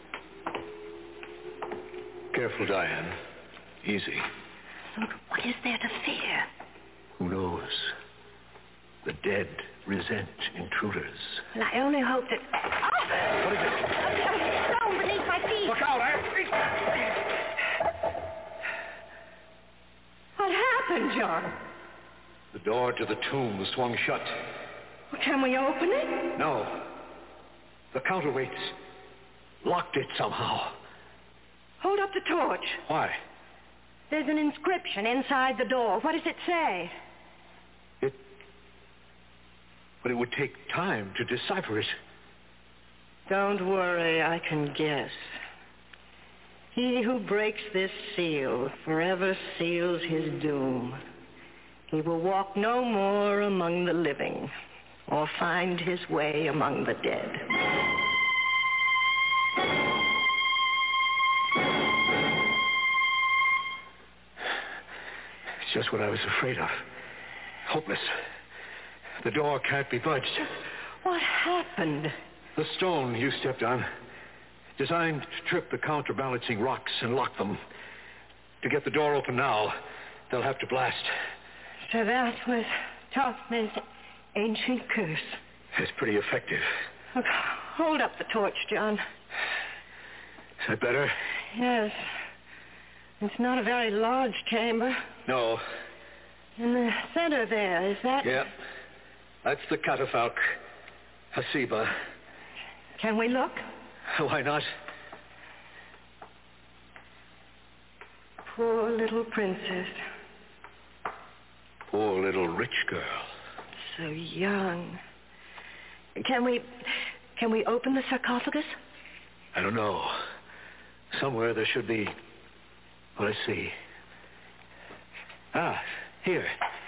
J: Careful, Diane. Easy.
I: Look, what is there to fear?
J: Who knows? The dead resent intruders.
I: Well, I only hope that... Oh!
J: What is it?
I: A stone beneath my feet.
S: Look out,
I: What happened, John?
J: The door to the tomb was swung shut.
I: Well, can we open it?
J: No. The counterweights locked it somehow.
I: Hold up the torch.
J: Why?
I: There's an inscription inside the door. What does it say?
J: But it would take time to decipher it.
I: Don't worry, I can guess. He who breaks this seal forever seals his doom. He will walk no more among the living or find his way among the dead.
J: It's just what I was afraid of. Hopeless. The door can't be budged.
I: What happened?
J: The stone you stepped on, designed to trip the counterbalancing rocks and lock them. To get the door open now, they'll have to blast.
I: So that was Thothman's ancient curse.
J: It's pretty effective.
I: Look, hold up the torch, John.
J: Is that better?
I: Yes. It's not a very large chamber.
J: No.
I: In the center there, is that...
J: Yeah. That's the catafalque. Hasiba.
I: Can we look?
J: Why not?
I: Poor little princess.
J: Poor little rich girl.
I: So young. Can we open the sarcophagus?
J: I don't know. Somewhere there should be... Well, let's see. Ah, here.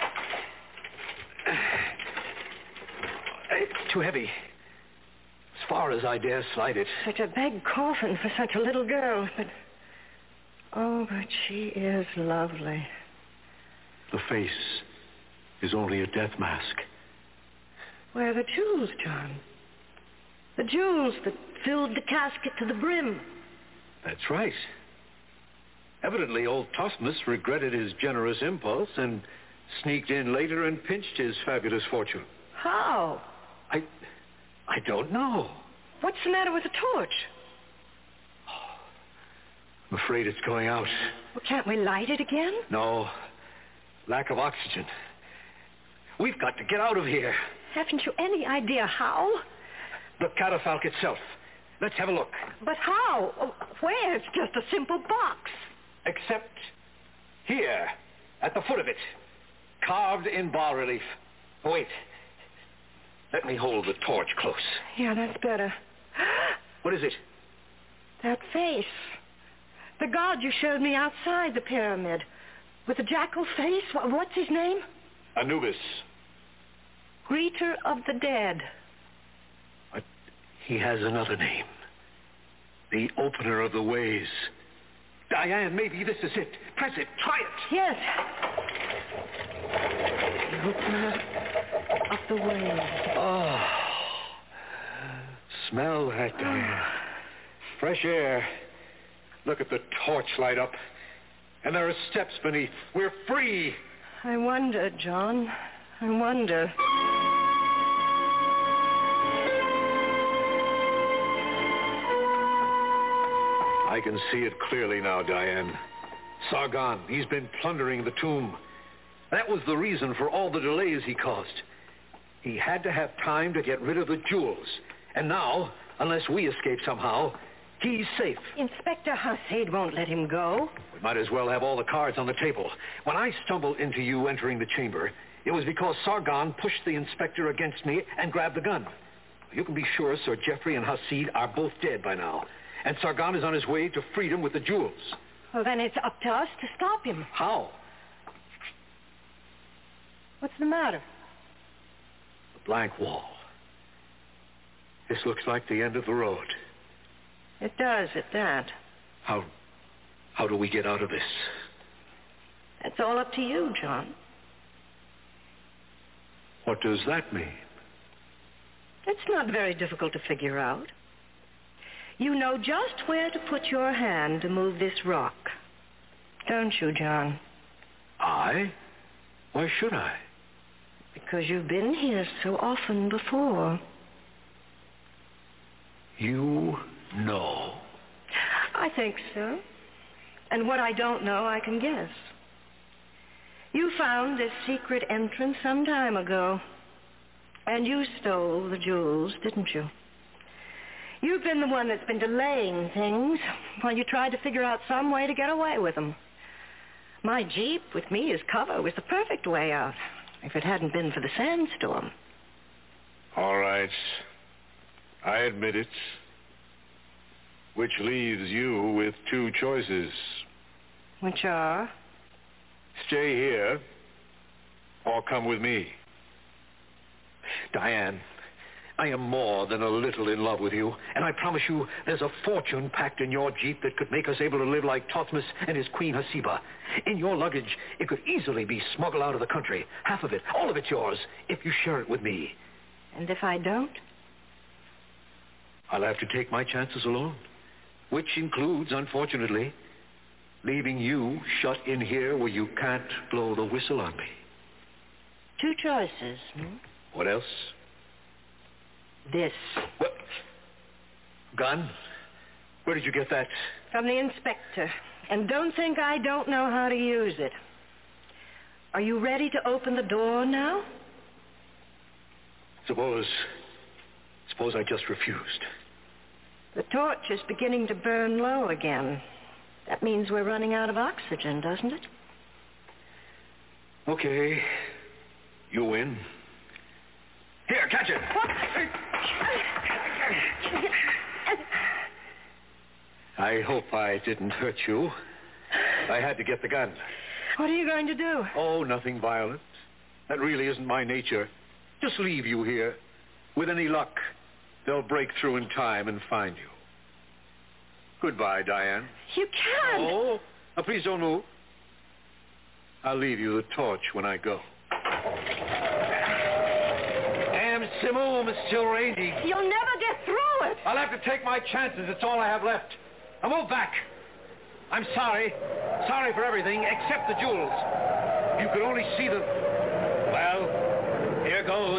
J: It's too heavy. As far as I dare slide it.
I: Such a big coffin for such a little girl, but... Oh, but she is lovely.
J: The face is only a death mask.
I: Where are the jewels, John? The jewels that filled the casket to the brim.
J: That's right. Evidently, old Thothmus regretted his generous impulse and sneaked in later and pinched his fabulous fortune.
I: How?
J: I don't know.
I: What's the matter with the torch?
J: I'm afraid it's going out.
I: Well, can't we light it again?
J: No. Lack of oxygen. We've got to get out of here.
I: Haven't you any idea how?
J: The catafalque itself. Let's have a look.
I: But how? Where? It's just a simple box.
J: Except here, at the foot of it. Carved in bas-relief. Oh, wait. Let me hold the torch close.
I: Yeah, that's better.
J: What is it?
I: That face. The god you showed me outside the pyramid. With the jackal face. What's his name?
J: Anubis.
I: Greeter of the dead.
J: But he has another name. The opener of the ways. Diane, maybe this is it. Press it. Try it.
I: Yes. The opener of the ways.
J: Oh. Smell that, Diane. Fresh air. Look at the torch light up. And there are steps beneath. We're free.
I: I wonder, John. I wonder.
J: I can see it clearly now, Diane. Sargon, he's been plundering the tomb. That was the reason for all the delays he caused. He had to have time to get rid of the jewels. And now, unless we escape somehow, he's safe.
I: Inspector Hasid won't let him go.
J: We might as well have all the cards on the table. When I stumbled into you entering the chamber, it was because Sargon pushed the inspector against me and grabbed the gun. You can be sure Sir Geoffrey and Hasid are both dead by now. And Sargon is on his way to freedom with the jewels.
I: Well, then it's up to us to stop him.
J: How?
I: What's the matter?
J: A blank wall. This looks like the end of the road.
I: It does, at that.
J: How do we get out of this?
I: It's all up to you, John.
J: What does that mean?
I: It's not very difficult to figure out. You know just where to put your hand to move this rock. Don't you, John?
J: I? Why should I?
I: Because you've been here so often before.
J: You know.
I: I think so. And what I don't know, I can guess. You found this secret entrance some time ago. And you stole the jewels, didn't you? You've been the one that's been delaying things while you tried to figure out some way to get away with them. My Jeep with me as cover was the perfect way out, if it hadn't been for the sandstorm.
J: All right. I admit it. Which leaves you with two choices.
I: Which are?
J: Stay here or come with me. Diane, I am more than a little in love with you, and I promise you there's a fortune packed in your Jeep that could make us able to live like Thothmus and his queen Hasiba. In your luggage, it could easily be smuggled out of the country. Half of it, all of it's yours, if you share it with me.
I: And if I don't?
J: I'll have to take my chances alone, which includes, unfortunately, leaving you shut in here where you can't blow the whistle on me.
I: Two choices.
J: What else?
I: This.
J: What? Gun? Where did you get that?
I: From the inspector. And don't think I don't know how to use it. Are you ready to open the door now?
J: Suppose I just refused.
I: The torch is beginning to burn low again. That means we're running out of oxygen, doesn't it?
J: Okay. You win. Here, catch it. I hope I didn't hurt you. I had to get the gun.
I: What are you going to do?
J: Oh, nothing violent. That really isn't my nature. Just leave you here. With any luck, they'll break through in time and find you. Goodbye, Diane.
I: You can't.
J: Oh, now please don't move. I'll leave you the torch when I go.
S: Maximo, Monsieur Rainey.
I: You'll never get through it.
S: I'll have to take my chances. It's all I have left. Now move back. I'm sorry. Sorry for everything except the jewels. You could only see the... Well, here goes.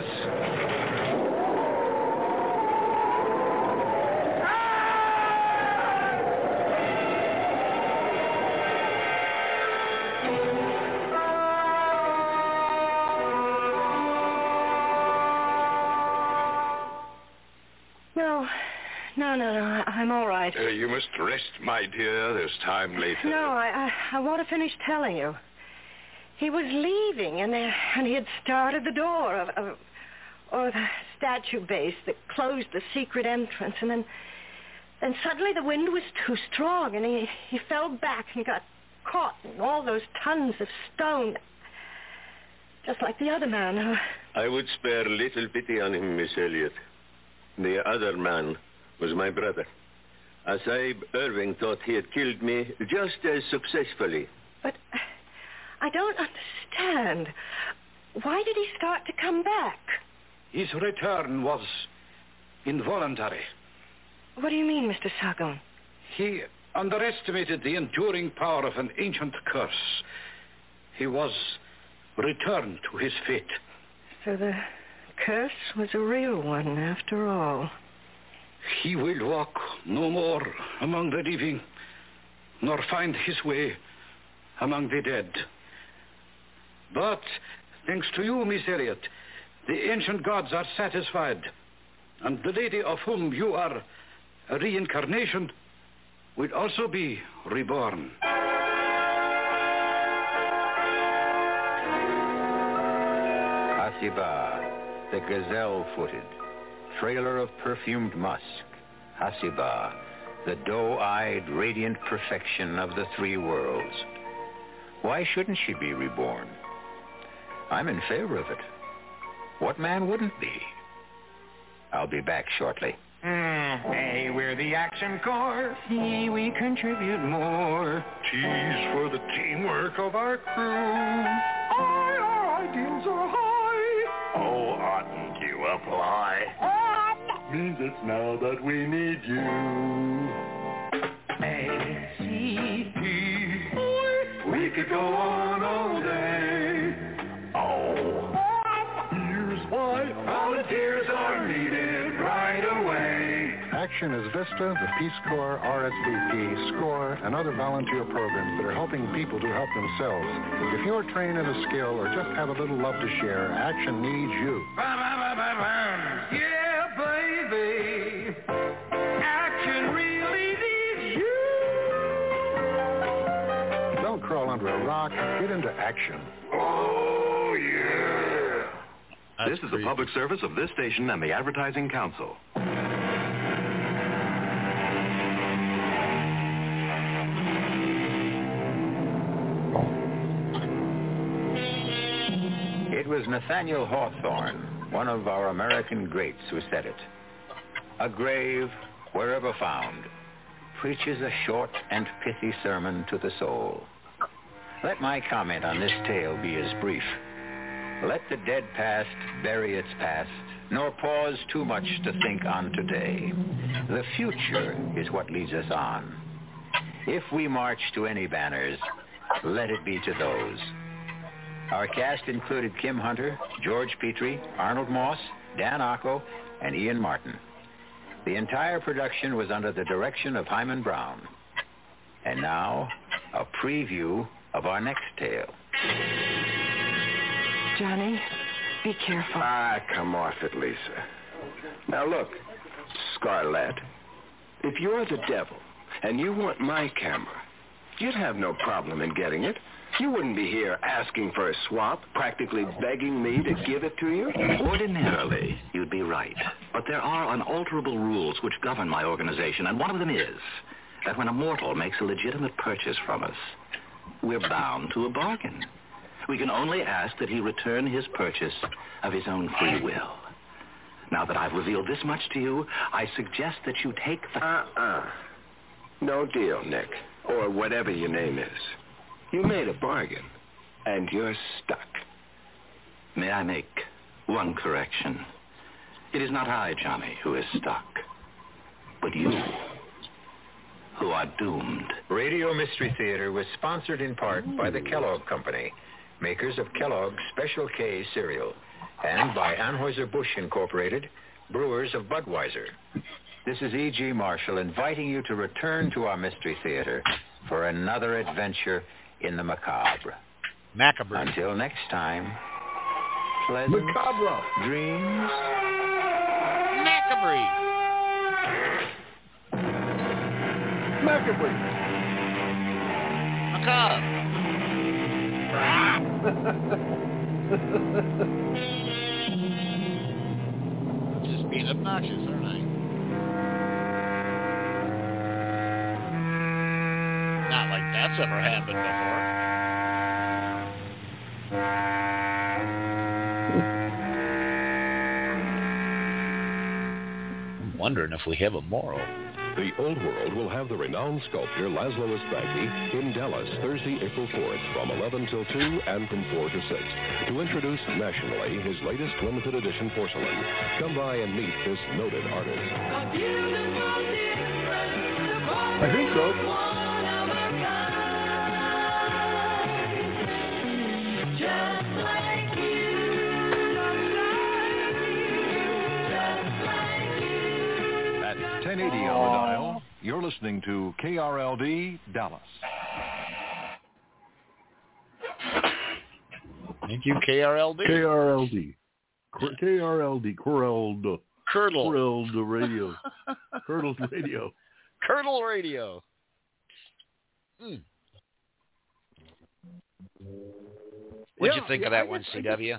I: No. I'm all right.
L: You must rest, my dear. There's time later.
I: No, I want to finish telling you. He was leaving, and he had started the door or the statue base that closed the secret entrance, and then suddenly the wind was too strong, and he fell back and got caught in all those tons of stone, just like the other man.
Q: I would spare little pity on him, Miss Elliot. The other man was my brother. Sahib Irving thought he had killed me just as successfully.
I: But I don't understand. Why did he start to come back?
S: His return was involuntary.
I: What do you mean, Mr. Sargon?
S: He underestimated the enduring power of an ancient curse. He was returned to his fate.
I: So the curse was a real one after all.
S: He will walk no more among the living, nor find his way among the dead. But, thanks to you, Miss Elliot, the ancient gods are satisfied, and the lady of whom you are a reincarnation will also be reborn.
H: Hasiba, the gazelle-footed, trailer of perfumed musk. Hasiba, the doe-eyed, radiant perfection of the three worlds. Why shouldn't she be reborn? I'm in favor of it. What man wouldn't be? I'll be back shortly.
E: Hey, we're the Action Corps. See, we contribute more.
L: Cheese for the teamwork of our crew.
E: Our ideals are high.
L: Oh, oughtn't you apply? Means it's now that we need you.
E: A-C-P.
L: We could go on all day. Oh. Here's why volunteers are needed right away.
U: Action is VISTA, the Peace Corps, RSVP, SCORE, and other volunteer programs that are helping people to help themselves. If you're trained in a skill or just have a little love to share, Action needs you.
E: Yeah, baby. Action really needs you.
U: Don't crawl under a rock. Get into action.
L: Oh, yeah.
T: This is a public service of this station and the Advertising Council.
H: It was Nathaniel Hawthorne, one of our American greats, who said it. A grave, wherever found, preaches a short and pithy sermon to the soul. Let my comment on this tale be as brief. Let the dead past bury its past, nor pause too much to think on today. The future is what leads us on. If we march to any banners, let it be to those. Our cast included Kim Hunter, George Petrie, Arnold Moss, Dan Ocko, and Ian Martin. The entire production was under the direction of Hyman Brown. And now, a preview of our next tale.
I: Johnny, be careful.
O: Come off it, Lisa. Now look, Scarlett, if you're the devil and you want my camera, you'd have no problem in getting it. You wouldn't be here asking for a swap, practically begging me to give it to you.
M: Ordinarily, you'd be right. But there are unalterable rules which govern my organization, and one of them is that when a mortal makes a legitimate purchase from us, we're bound to a bargain. We can only ask that he return his purchase of his own free will. Now that I've revealed this much to you, I suggest that you take the...
O: No deal, Nick, or whatever your name is. You made a bargain, and you're stuck.
M: May I make one correction? It is not I, Johnny, who is stuck, but you, who are doomed.
H: Radio Mystery Theater was sponsored in part by the Kellogg Company, makers of Kellogg's Special K cereal, and by Anheuser-Busch Incorporated, brewers of Budweiser. This is E.G. Marshall inviting you to return to our Mystery Theater for another adventure in the macabre.
B: Macabre.
H: Until next time, pleasant
C: Macabre.
H: dreams.
B: Macabre.
C: Macabre.
B: Just being obnoxious, aren't I? Not like that's ever happened before. I'm wondering if we have a moral.
T: The Old World will have the renowned sculptor Laszlo Isbaki in Dallas Thursday, April 4th from 11 till 2 and from 4 to 6 to introduce nationally his latest limited edition porcelain. Come by and meet this noted artist.
C: I think so.
T: At 1080 on the dial, you're listening to KRLD Dallas.
B: Thank you, KRLD.
C: KRLD. KRLD. Curdled.
B: Curdle.
C: Curdled Radio. Curdled Radio.
B: Curdle Radio. What'd you think of that one, CW?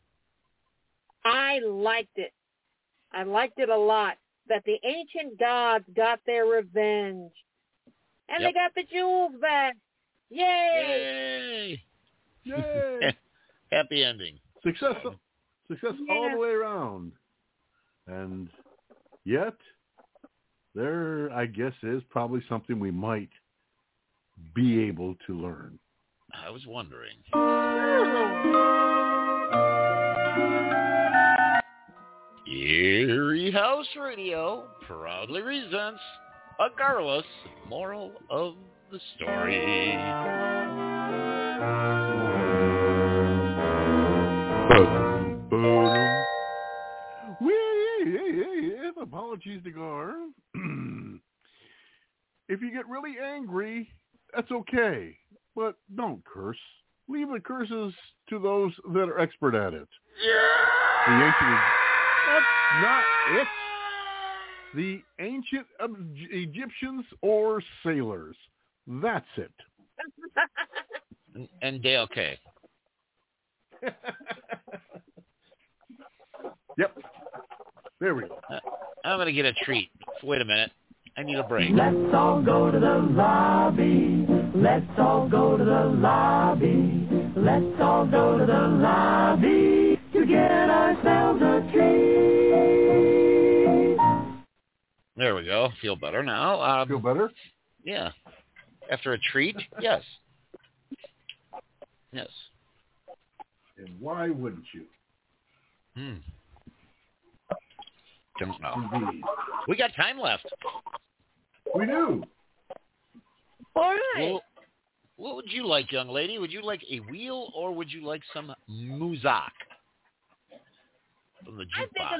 D: I liked it. I liked it a lot. That the ancient gods got their revenge. And they got the jewels back. Yay!
C: Yay!
B: Happy ending.
C: Success all the way around. And yet, there, I guess, is probably something we might be able to learn.
B: I was wondering. Erie House Radio proudly presents a garrulous moral of the story.
C: Apologies to Gar. If you get really angry, that's okay, but don't curse. Leave the curses to those that are expert at it. The ancient, that's not it. The ancient Egyptians or sailors. That's it.
B: And Dale K.
C: Yep. There we go.
B: I'm going to get a treat. Wait a minute. I need a break.
K: Let's all go to the lobby. Let's all go to the lobby. Let's all go to the lobby to get ourselves a treat.
B: There we go. Feel better now.
C: Feel better?
B: Yeah. After a treat? Yes. Yes.
C: And why wouldn't you?
B: Don't know.
C: Indeed.
B: We got time left.
C: We do.
D: All right.
B: Well, what would you like, young lady? Would you like a wheel or would you like some muzak from the
D: I think
B: jukebox?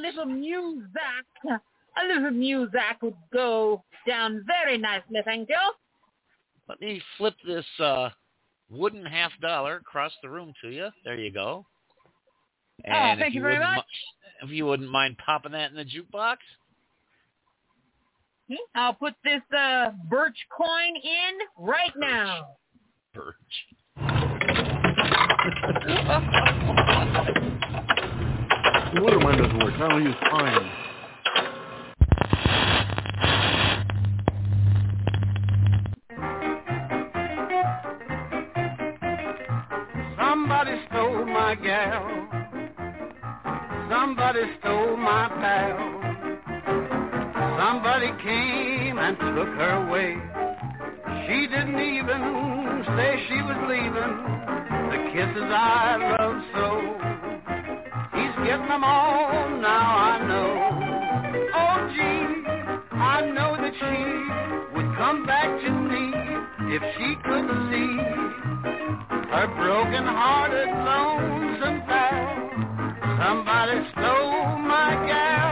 D: a little muzak would go down very nicely, thank you.
B: Let me flip this wooden $50 across the room to you. There you go. And
D: thank you very much.
B: If you wouldn't mind popping that in the jukebox.
D: I'll put this birch coin in right now.
B: Birch.
C: No wonder mine doesn't work. I only use pine.
K: Somebody stole my gal. Somebody stole my pal. Somebody came and took her away. She didn't even say she was leaving the kisses I love so. He's getting them all, now I know. Oh, gee, I know that she would come back to me if she could see her broken-hearted, lonesome pal. Somebody stole my gal.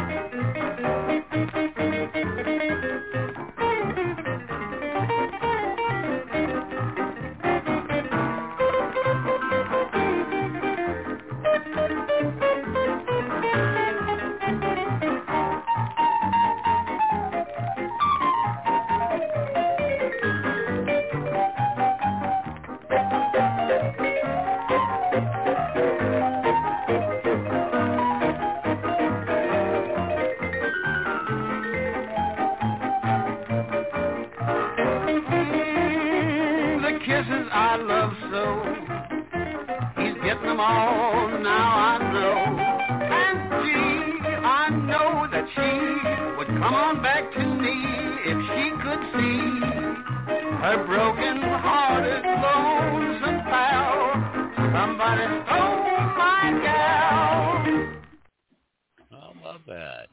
K: I love so, he's getting them all, now I know. And gee, I know that she would come on back to me if she could see her broken-hearted, lonesome pal. Somebody stole my gal.
B: I love that.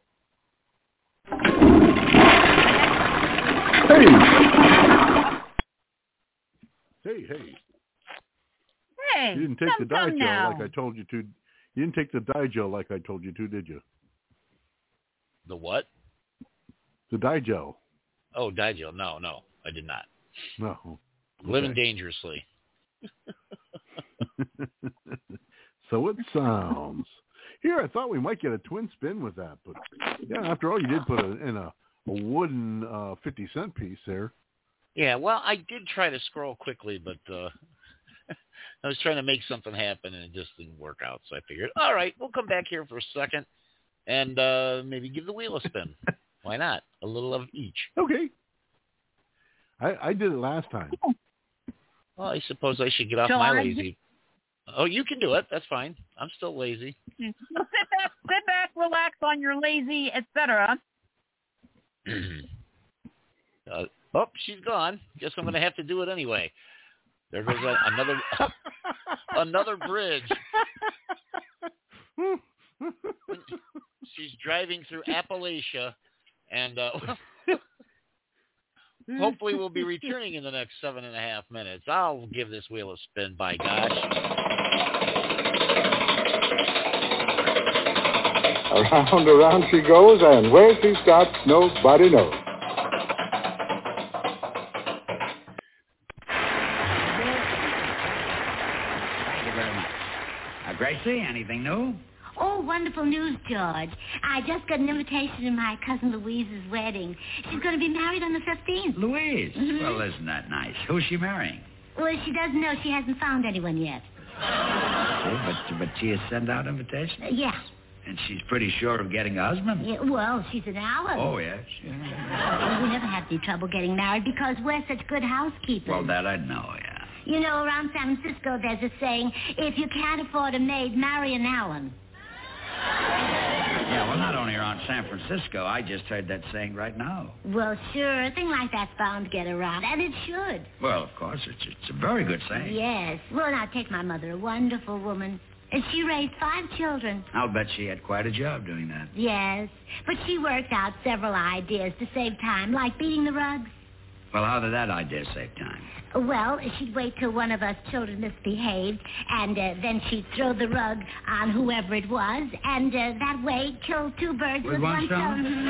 C: Hey.
A: Hey,
C: You didn't take the
A: come
C: Dijo
A: now.
C: like I told you to. You didn't take the Dijo like I told you to, did you?
B: The what?
C: The Dijo.
B: Oh, Dijo. No, I did not.
C: No. Okay.
B: Living dangerously.
C: So it sounds. Here, I thought we might get a twin spin with that, but yeah, after all, you did put in a wooden 50-cent piece there.
B: Yeah, well, I did try to scroll quickly, but I was trying to make something happen, and it just didn't work out. So I figured, all right, we'll come back here for a second and maybe give the wheel a spin. Why not? A little of each.
C: Okay. I did it last time.
B: Well, I suppose I should get off my lazy. Oh, you can do it. That's fine. I'm still lazy.
A: So sit back, relax on your lazy, etc.
B: Oh, she's gone. Guess I'm going to have to do it anyway. There goes another bridge. She's driving through Appalachia, and hopefully we'll be returning in the next 7.5 minutes. I'll give this wheel a spin, by gosh.
V: Around she goes, and where she stops, nobody knows.
W: Gracie, anything new?
X: Oh, wonderful news, George. I just got an invitation to my cousin Louise's wedding. She's going to be married on the 15th.
W: Louise?
X: Mm-hmm.
W: Well, isn't that nice? Who's she marrying?
X: Well, she doesn't know. She hasn't found anyone yet.
W: But she has sent out invitations?
X: Yeah.
W: And she's pretty sure of getting a husband?
X: Yeah, well, she's an Allen.
W: Oh, yes.
X: We never had any trouble getting married because we're such good housekeepers.
W: Well, that I know, yeah.
X: You know, around San Francisco, there's a saying, if you can't afford a maid, marry an Allen.
W: Yeah, well, not only around San Francisco. I just heard that saying right now.
X: Well, sure. A thing like that's bound to get around, and it should.
W: Well, of course. It's a very good saying.
X: Yes. Well, now, take my mother, a wonderful woman. And she raised 5 children.
W: I'll bet she had quite a job doing that.
X: Yes. But she worked out several ideas to save time, like beating the rugs.
W: Well, how did that idea save time?
X: Well, she'd wait till one of us children misbehaved, and then she'd throw the rug on whoever it was, and that way kill 2 birds with one stone.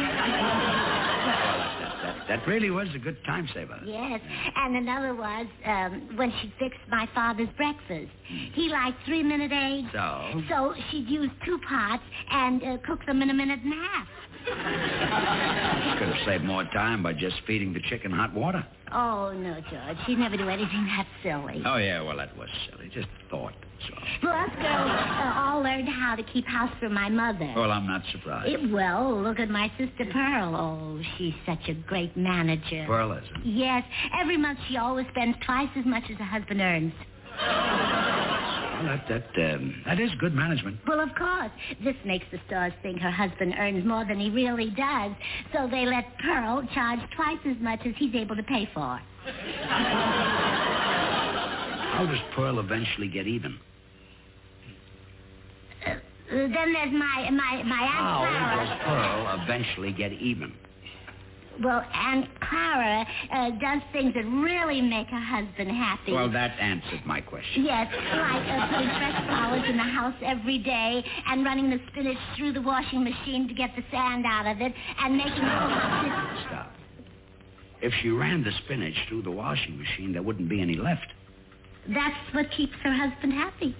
W: That really was a good time saver.
X: Yes, and another was when she fixed my father's breakfast. He liked 3-minute eggs. So she'd use 2 pots and cook them in a minute and a half.
W: She could have saved more time by just feeding the chicken hot water.
X: Oh, no, George. She'd never do anything that silly.
W: Oh, yeah, well, that was silly. Just thought. So.
X: Well, us girls all learned how to keep house for my mother.
W: Well, I'm not surprised.
X: Well, look at my sister Pearl. Oh, she's such a great manager.
W: Pearl is?
X: Yes. Every month she always spends twice as much as her husband earns.
W: Well, that is good management.
X: Well, of course. This makes the stores think her husband earns more than he really does, so they let Pearl charge twice as much as he's able to pay for.
W: How does Pearl eventually get even?
X: Then there's my Aunt
W: How
X: Clara.
W: does Pearl eventually get even?
X: Well, Aunt Clara does things that really make her husband happy.
W: Well, that answered my question.
X: Yes, like putting fresh flowers in the house every day and running the spinach through the washing machine to get the sand out of it and making
W: Stop. If she ran the spinach through the washing machine, there wouldn't be any left.
X: That's what keeps her husband happy.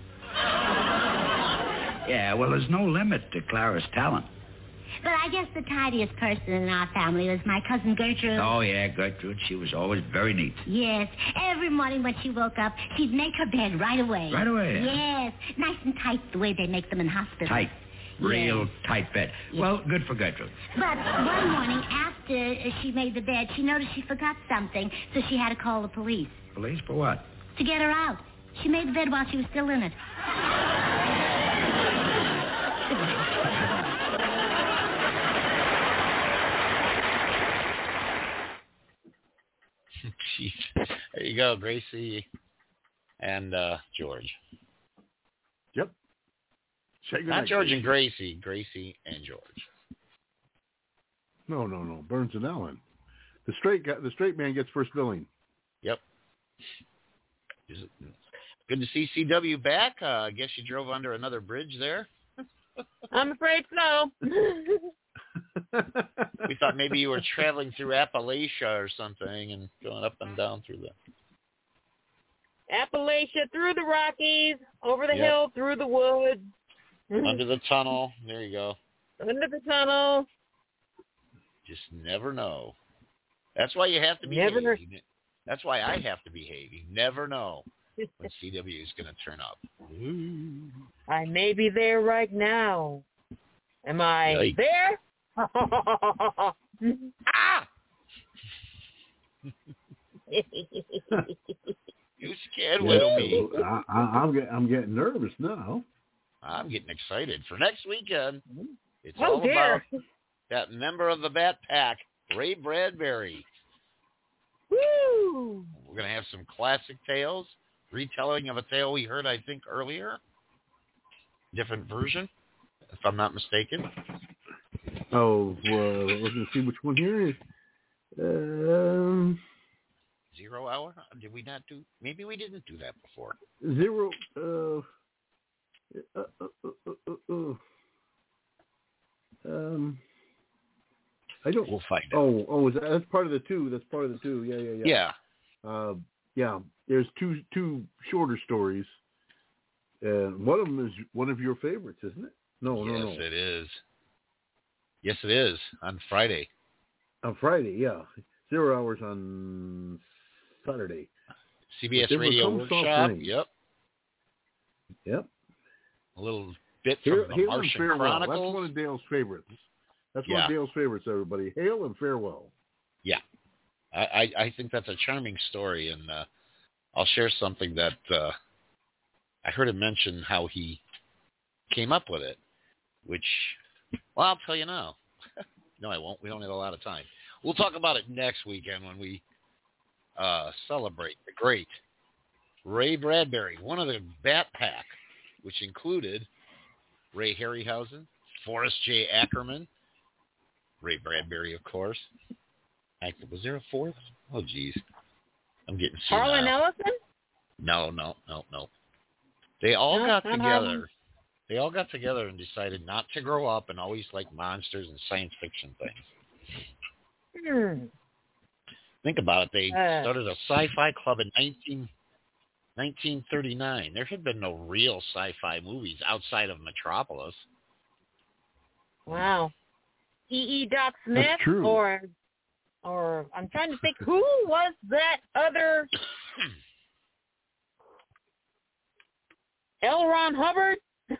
W: Yeah, well, there's no limit to Clara's talent.
X: But I guess the tidiest person in our family was my cousin Gertrude.
W: Oh, yeah, Gertrude. She was always very neat.
X: Yes. Every morning when she woke up, she'd make her bed right away.
W: Right away?
X: Yes. Nice and tight the way they make them in hospitals.
W: Tight. Real tight bed.
X: Yes.
W: Well, good for Gertrude.
X: But one morning after she made the bed, she noticed she forgot something, so she had to call the police.
W: Police for what?
X: To get her out. She made the bed while she was still in it.
B: Jeez. There you go, Gracie and George.
C: Yep.
B: Not George and Gracie. Gracie and George.
C: No. Burns and Allen. The straight man gets first billing.
B: Yep. Good to see CW back. I guess you drove under another bridge there.
D: I'm afraid so.
B: We thought maybe you were traveling through Appalachia or something and going up and down through the...
D: Appalachia, through the Rockies, over the hill, through the woods.
B: Under the tunnel. There you go.
D: Under the tunnel.
B: Just never know. That's why you have to behave. That's why I have to behave. You never know when CW is going to turn up.
D: I may be there right now. Am I there?
B: Ah! You scared little me.
C: I'm getting nervous now.
B: I'm getting excited for next weekend. It's all about that member of the Bat Pack, Ray Bradbury.
D: Woo!
B: We're going to have some classic tales, retelling of a tale we heard, I think, earlier. Different version, if I'm not mistaken.
C: Oh, let's see which one here is.
B: 0 Hour? Did we not do? Maybe we didn't do that before.
C: 0. I don't.
B: We'll find out.
C: Oh, that's part of the two. That's part of the two. Yeah. Yeah. There's two shorter stories. One of them is one of your favorites, isn't it? No.
B: Yes, it is. Yes, it is. On Friday.
C: On Friday, yeah. 0 Hours on Saturday.
B: CBS Radio Workshop. Yep. A little bit from the Martian Chronicles.
C: That's one of Dale's favorites. That's one of Dale's favorites, everybody. Hail and Farewell.
B: Yeah. I think that's a charming story, and I'll share something that I heard him mention how he came up with it, which, well, I'll tell you now. No, I won't. We don't have a lot of time. We'll talk about it next weekend when we celebrate the great Ray Bradbury, one of the Bat Pack, which included Ray Harryhausen, Forrest J. Ackerman, Ray Bradbury, of course. Was there a fourth? Oh, geez. I'm getting senile.
D: Harlan Ellison?
B: No. They all got together. They all got together and decided not to grow up and always like monsters and science fiction things. Think about it. They started a sci-fi club in 1939. There had been no real sci-fi movies outside of Metropolis.
D: Wow. E.E. Doc Smith or I'm trying to think, who was that other L. Ron Hubbard?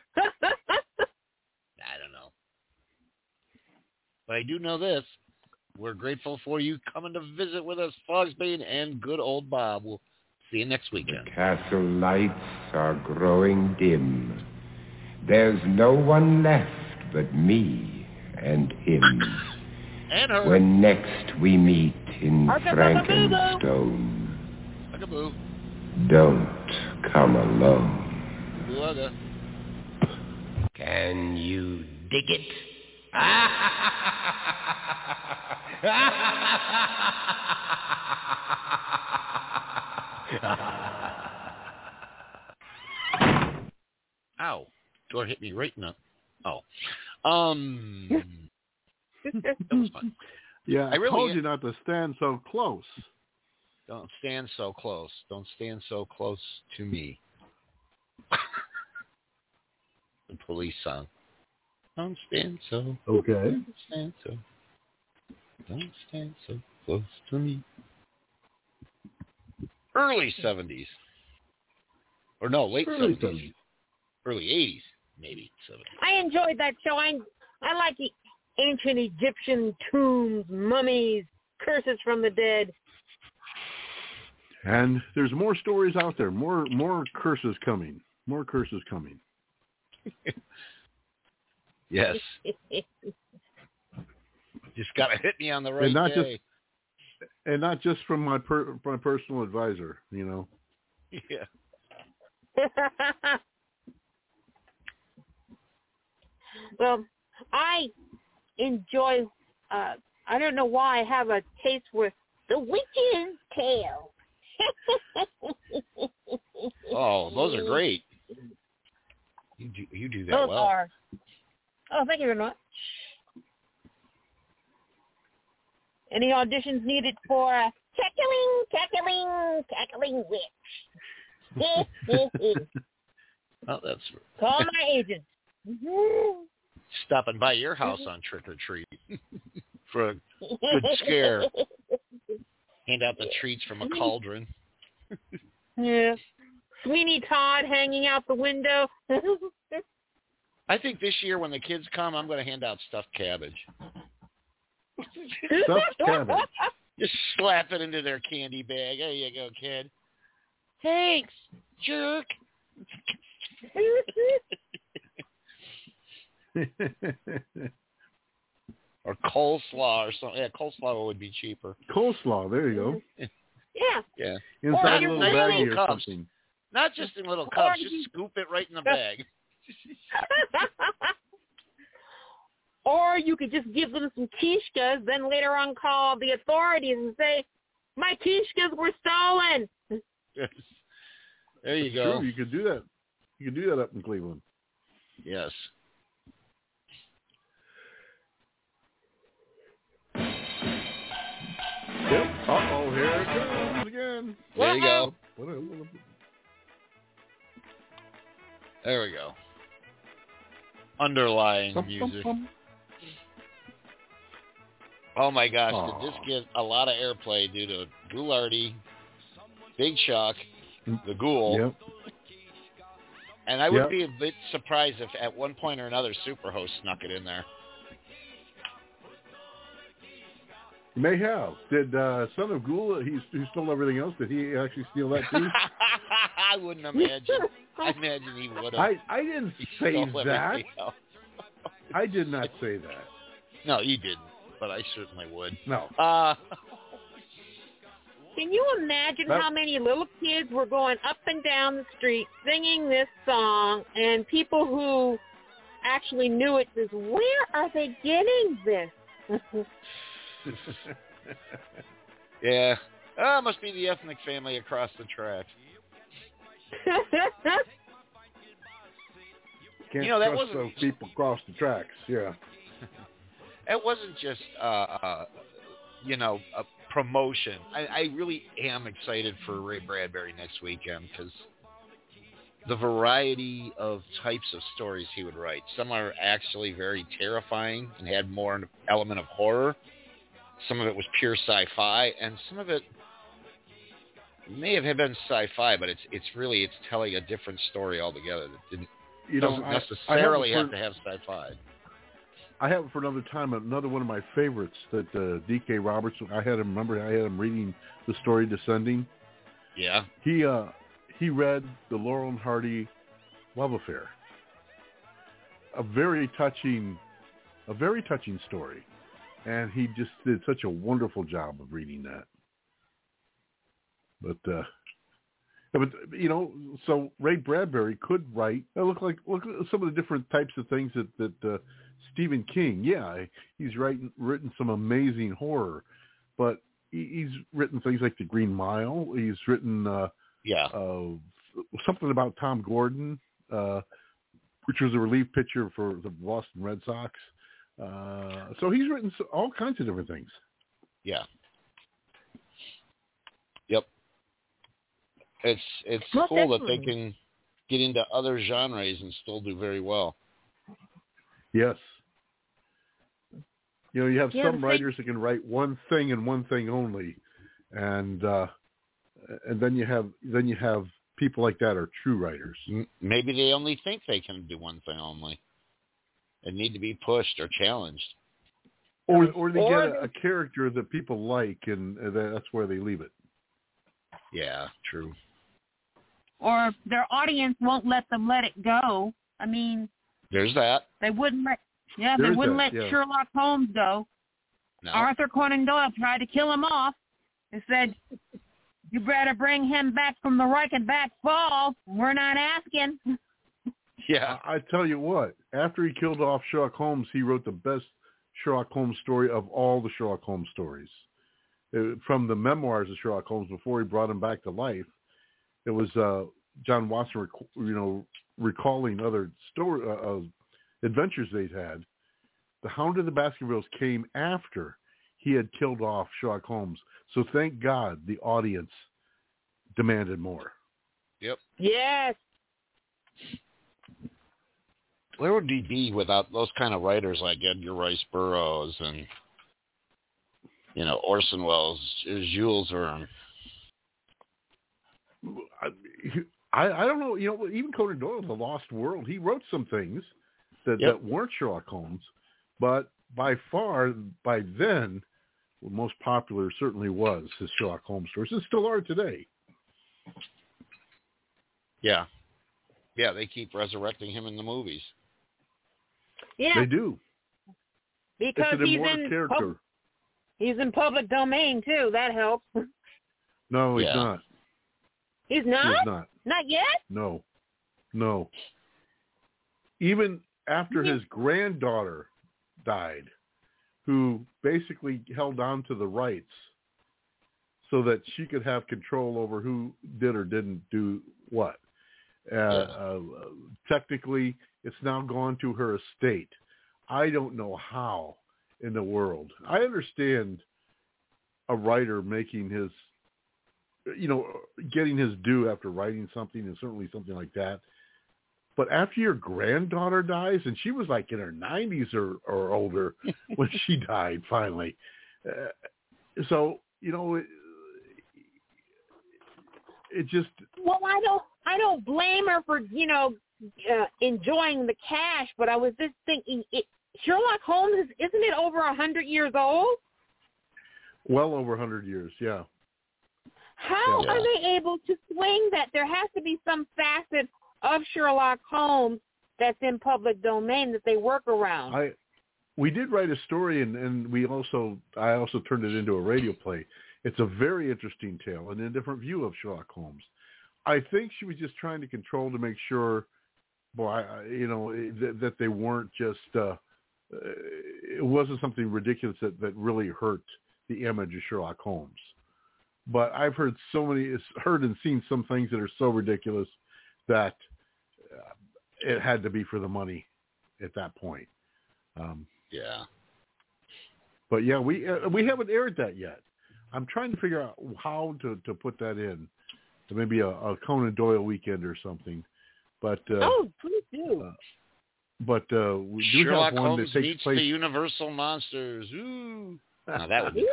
B: I don't know. But I do know this. We're grateful for you coming to visit with us, Fogsbane and good old Bob. We'll see you next weekend.
G: Castle lights are growing dim. There's no one left but me and him.
B: And her.
G: When next we meet in Frankenstone, don't come alone. Can you dig it?
B: Ow. Door hit me right in the... Oh. That was fun.
C: Yeah, I
B: really
C: told you not to stand so close.
B: Don't stand so close. Don't stand so close to me. The Police song. Don't stand so.
C: Okay.
B: Don't stand so. Don't stand so close to me. Early 70s. Or no, late
C: Early
B: 70s. Early 80s, maybe 70s.
D: I enjoyed that show. I like the ancient Egyptian tombs, mummies, curses from the dead.
C: And there's more stories out there. More curses coming. More curses coming.
B: Yes. Just got to hit me on the right day.
C: And not just from my personal advisor, you know.
B: Yeah.
D: Well, I enjoy, I don't know why I have a taste with The Witch's Tale.
B: Oh, those are great. You do that
D: those
B: well.
D: Are. Oh, thank you very much. Any auditions needed for a cackling witch?
B: Oh, that's...
D: Call my agent.
B: Stopping by your house on Trick or Treat for a good scare. Hand out the treats from a cauldron.
D: Yeah. Sweeney Todd hanging out the window.
B: I think this year when the kids come, I'm going to hand out stuffed cabbage.
C: Stuffed cabbage.
B: Just slap it into their candy bag. There you go, kid. Thanks, jerk. Or coleslaw or something. Yeah, coleslaw would be cheaper.
C: Coleslaw, there you go.
D: Yeah.
B: Yeah.
C: Inside a little baggie or
B: cups.
C: something.
B: Not just in little cups. Just scoop it right in the bag.
D: Or you could just give them some quiches, then later on call the authorities and say, my quiches were stolen.
B: Yes. There you
C: That's
B: go.
C: True. You could do that. You could do that up in Cleveland.
B: Yes.
C: Yep. Uh-oh, here it comes again.
B: There you go. There we go. Underlying music. Oh my gosh, did this get a lot of airplay due to Ghoulardi, Big Chuck, the Ghoul.
C: Yep.
B: And I would be a bit surprised if at one point or another Superhost snuck it in there.
C: He may have. Did Son of Ghoul, who stole everything else, did he actually steal that too?
B: I wouldn't imagine. I imagine he would have.
C: I didn't say that. I did not say that.
B: No, you didn't, but I certainly would.
C: No.
D: Can you imagine how many little kids were going up and down the street singing this song, and people who actually knew it says, where are they getting this?
B: Yeah. Must be the ethnic family across the track.
C: Can't
B: that
C: trust
B: wasn't
C: those people across the tracks. Yeah.
B: It wasn't just a promotion. I really am excited for Ray Bradbury next weekend because the variety of types of stories he would write. Some are actually very terrifying and had more element of horror. Some of it was pure sci-fi, and some of it may have been sci-fi, but it's telling a different story altogether that doesn't necessarily have to have sci-fi.
C: I have it for another time. Another one of my favorites that D.K. Roberts. I had him reading the story Descending.
B: Yeah.
C: He read the Laurel and Hardy love affair. A very touching story, and he just did such a wonderful job of reading that. But But so Ray Bradbury could write. Look at some of the different types of things that Stephen King. Yeah, he's written some amazing horror, but he's written things like The Green Mile. He's written something about Tom Gordon, which was a relief pitcher for the Boston Red Sox. So he's written all kinds of different things.
B: Yeah. Yep. It's cool that they can get into other genres and still do very well.
C: Yes. You have some writers that can write one thing and one thing only, and then you have people like that are true writers.
B: Maybe they only think they can do one thing only, and need to be pushed or challenged.
C: Or they get a character that people like, and that's where they leave it.
B: Yeah, true.
A: Or their audience won't let them let it go. I mean,
B: there's that.
A: They wouldn't let Sherlock Holmes go. No. Arthur Conan Doyle tried to kill him off. He said, "You better bring him back from the Reichenbach Falls. We're not asking."
C: Yeah, I tell you what. After he killed off Sherlock Holmes, he wrote the best Sherlock Holmes story of all the Sherlock Holmes stories. From the memoirs of Sherlock Holmes before he brought him back to life, it was John Watson, recalling other adventures they'd had. The Hound of the Baskervilles came after he had killed off Sherlock Holmes. So thank God the audience demanded more.
B: Yep.
D: Yes.
B: Where would he be without those kind of writers like Edgar Rice Burroughs and Orson Welles, Jules Verne?
C: I don't know. Even Conan Doyle, The Lost World, he wrote some things that weren't Sherlock Holmes, but by then, the most popular certainly was his Sherlock Holmes stories. And still are today.
B: Yeah. Yeah, they keep resurrecting him in the movies.
D: Yeah.
C: They do.
D: Because
C: he's
D: in public domain, too. That helps.
C: No, he's not.
D: He's not?
C: He's not.
D: Not yet?
C: No. Even after his granddaughter died, who basically held on to the rights so that she could have control over who did or didn't do what. Technically, it's now gone to her estate. I don't know how in the world. I understand a writer making his, getting his due after writing something, and certainly something like that. But after your granddaughter dies, and she was like in her 90s or older when she died finally. So, it just...
D: Well, I don't blame her for, enjoying the cash, but I was just thinking, Sherlock Holmes, isn't it over 100 years old?
C: Well over 100 years, yeah.
D: How are they able to swing that? There has to be some facet of Sherlock Holmes that's in public domain that they work around.
C: We did write a story, and I also turned it into a radio play. It's a very interesting tale and a different view of Sherlock Holmes. I think she was just trying to control to make sure, that they weren't just. It wasn't something ridiculous that really hurt the image of Sherlock Holmes. But I've heard and seen some things that are so ridiculous that it had to be for the money at that point.
B: Yeah.
C: But yeah, we haven't aired that yet. I'm trying to figure out how to put that in to maybe a Conan Doyle weekend or something. But
D: please do.
C: But we do
B: Sherlock
C: have one
B: Holmes
C: that takes
B: meets
C: place.
B: the Universal Monsters. Ooh. Now that would be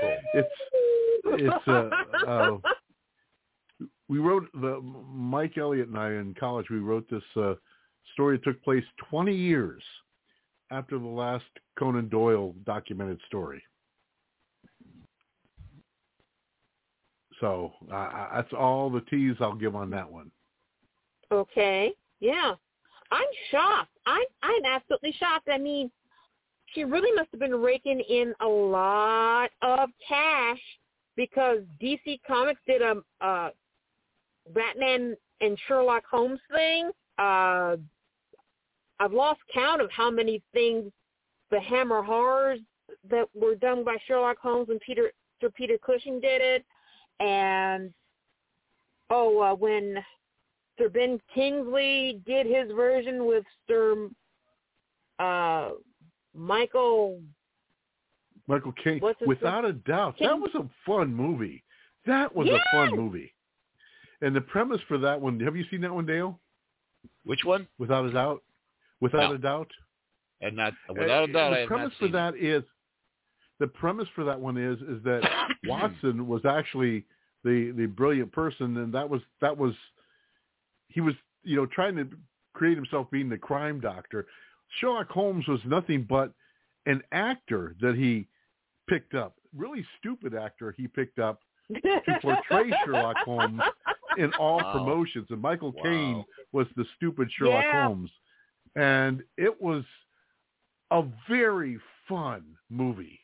C: cool. We wrote Mike Elliott and I in college. We wrote this story that took place 20 years after the last Conan Doyle documented story. So that's all the tease I'll give on that one.
D: Okay. Yeah. I'm shocked. I'm absolutely shocked. I mean, she really must have been raking in a lot of cash because DC Comics did a Batman and Sherlock Holmes thing. I've lost count of how many things, the Hammer horrors that were done by Sherlock Holmes and Sir Peter Cushing did it. And, when Sir Ben Kingsley did his version with Sir Michael
C: Caine. Without a doubt. That was a fun movie. That was a fun movie. And the premise for that one, have you seen that one, Dale?
B: Which one?
C: Without a Doubt. Without a Doubt.
B: And not without a doubt.
C: The premise for that is that Watson was actually the brilliant person, and that was he was trying to create himself being the crime doctor. Sherlock Holmes was nothing but an actor that he picked up, really stupid actor he picked up to portray Sherlock Holmes in all promotions. And Michael Caine was the stupid Sherlock Holmes. And it was a very fun movie.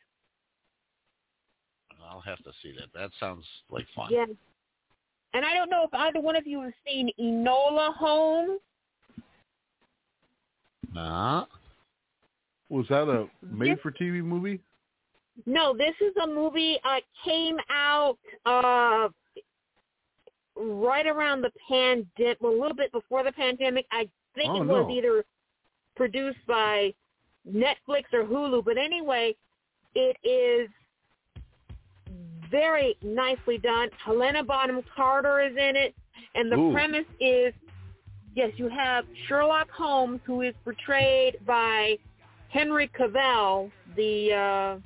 B: I'll have to see that. That sounds like fun.
D: Yeah. And I don't know if either one of you have seen Enola Holmes.
B: Nah.
C: Was that a made-for-TV movie?
D: No, this is a movie came out right around the pandemic, a little bit before the pandemic. I think it was either produced by Netflix or Hulu. But anyway, it is very nicely done. Helena Bonham Carter is in it. And the premise is, yes, you have Sherlock Holmes, who is portrayed by Henry Cavill, the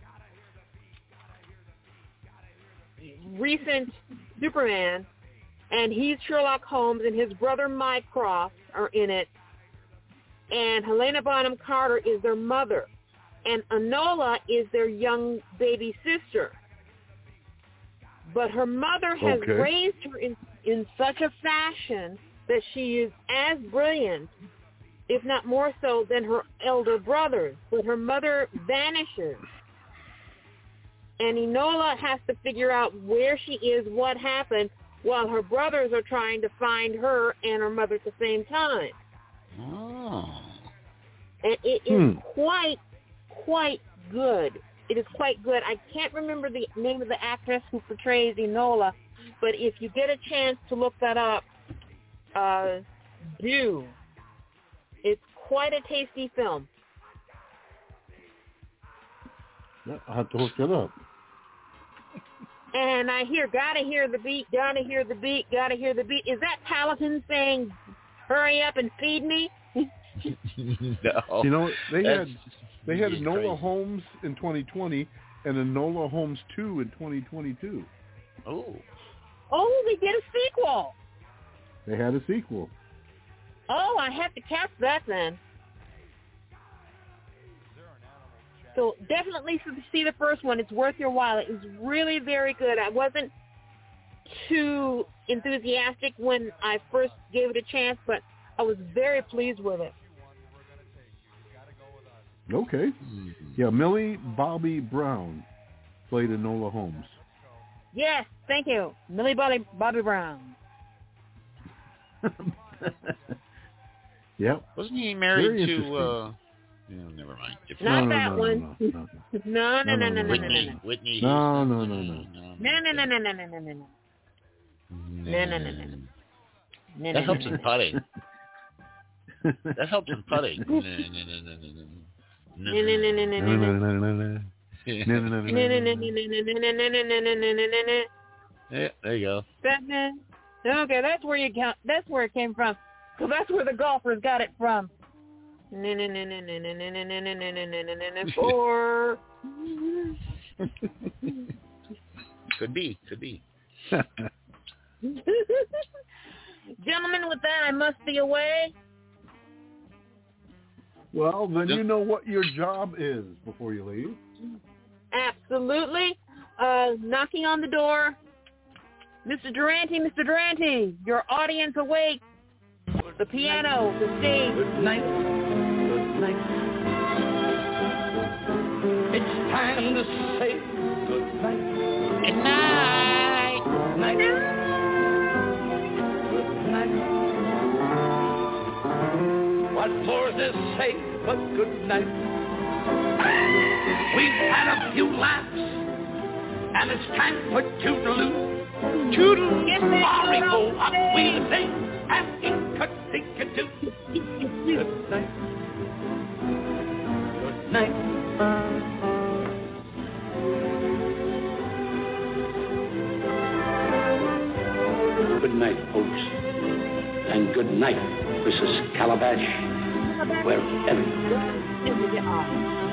D: recent Superman, and he's Sherlock Holmes, and his brother Mycroft are in it. And Helena Bonham Carter is their mother. And Enola is their young baby sister. But her mother has raised her in such a fashion that she is as brilliant, if not more so, than her elder brothers. But her mother vanishes. And Enola has to figure out where she is, what happened, while her brothers are trying to find her and her mother at the same time.
B: Oh.
D: And it is quite good. It is quite good. I can't remember the name of the actress who portrays Enola, but if you get a chance to look that up, do. It's quite a tasty film.
C: I'll have to look it up.
D: And I hear, gotta hear the beat, gotta hear the beat, gotta hear the beat. Is that Paladin saying, hurry up and feed me?
B: No.
C: You know, they had Enola Holmes in 2020 and Enola Holmes 2 in 2022.
B: Oh,
D: they did a sequel.
C: They had a sequel.
D: Oh, I have to catch that then. So definitely see the first one. It's worth your while. It was really very good. I wasn't too enthusiastic when I first gave it a chance, but I was very pleased with it.
C: Okay. Yeah, Millie Bobby Brown played Enola Holmes.
D: Yes, thank you. Millie Bobby Brown.
C: Yep.
B: Wasn't he married to... never mind.
D: Not that one. No.
B: Whitney.
C: No.
B: That helps in putting. Yeah, there you go.
D: Okay, that's where you count. That's where it came from. So that's where the golfers got it from. Four.
B: Could be.
D: Gentlemen, with that, I must be away.
C: Well, then you know what your job is before you leave.
D: Absolutely. Knocking on the door. Mr. Durante, your audience awaits. The piano, the stage.
K: Good night. It's time to say good night.
B: Good night.
K: Good night.
W: say but good night. We've had a few laughs, and it's time for toodaloo. Toodle, sorry, go up, we'll sing, and inca-dinka-doo. Good night. Good night. Good night, folks. And good night, Mrs. Calabash, wherever you are.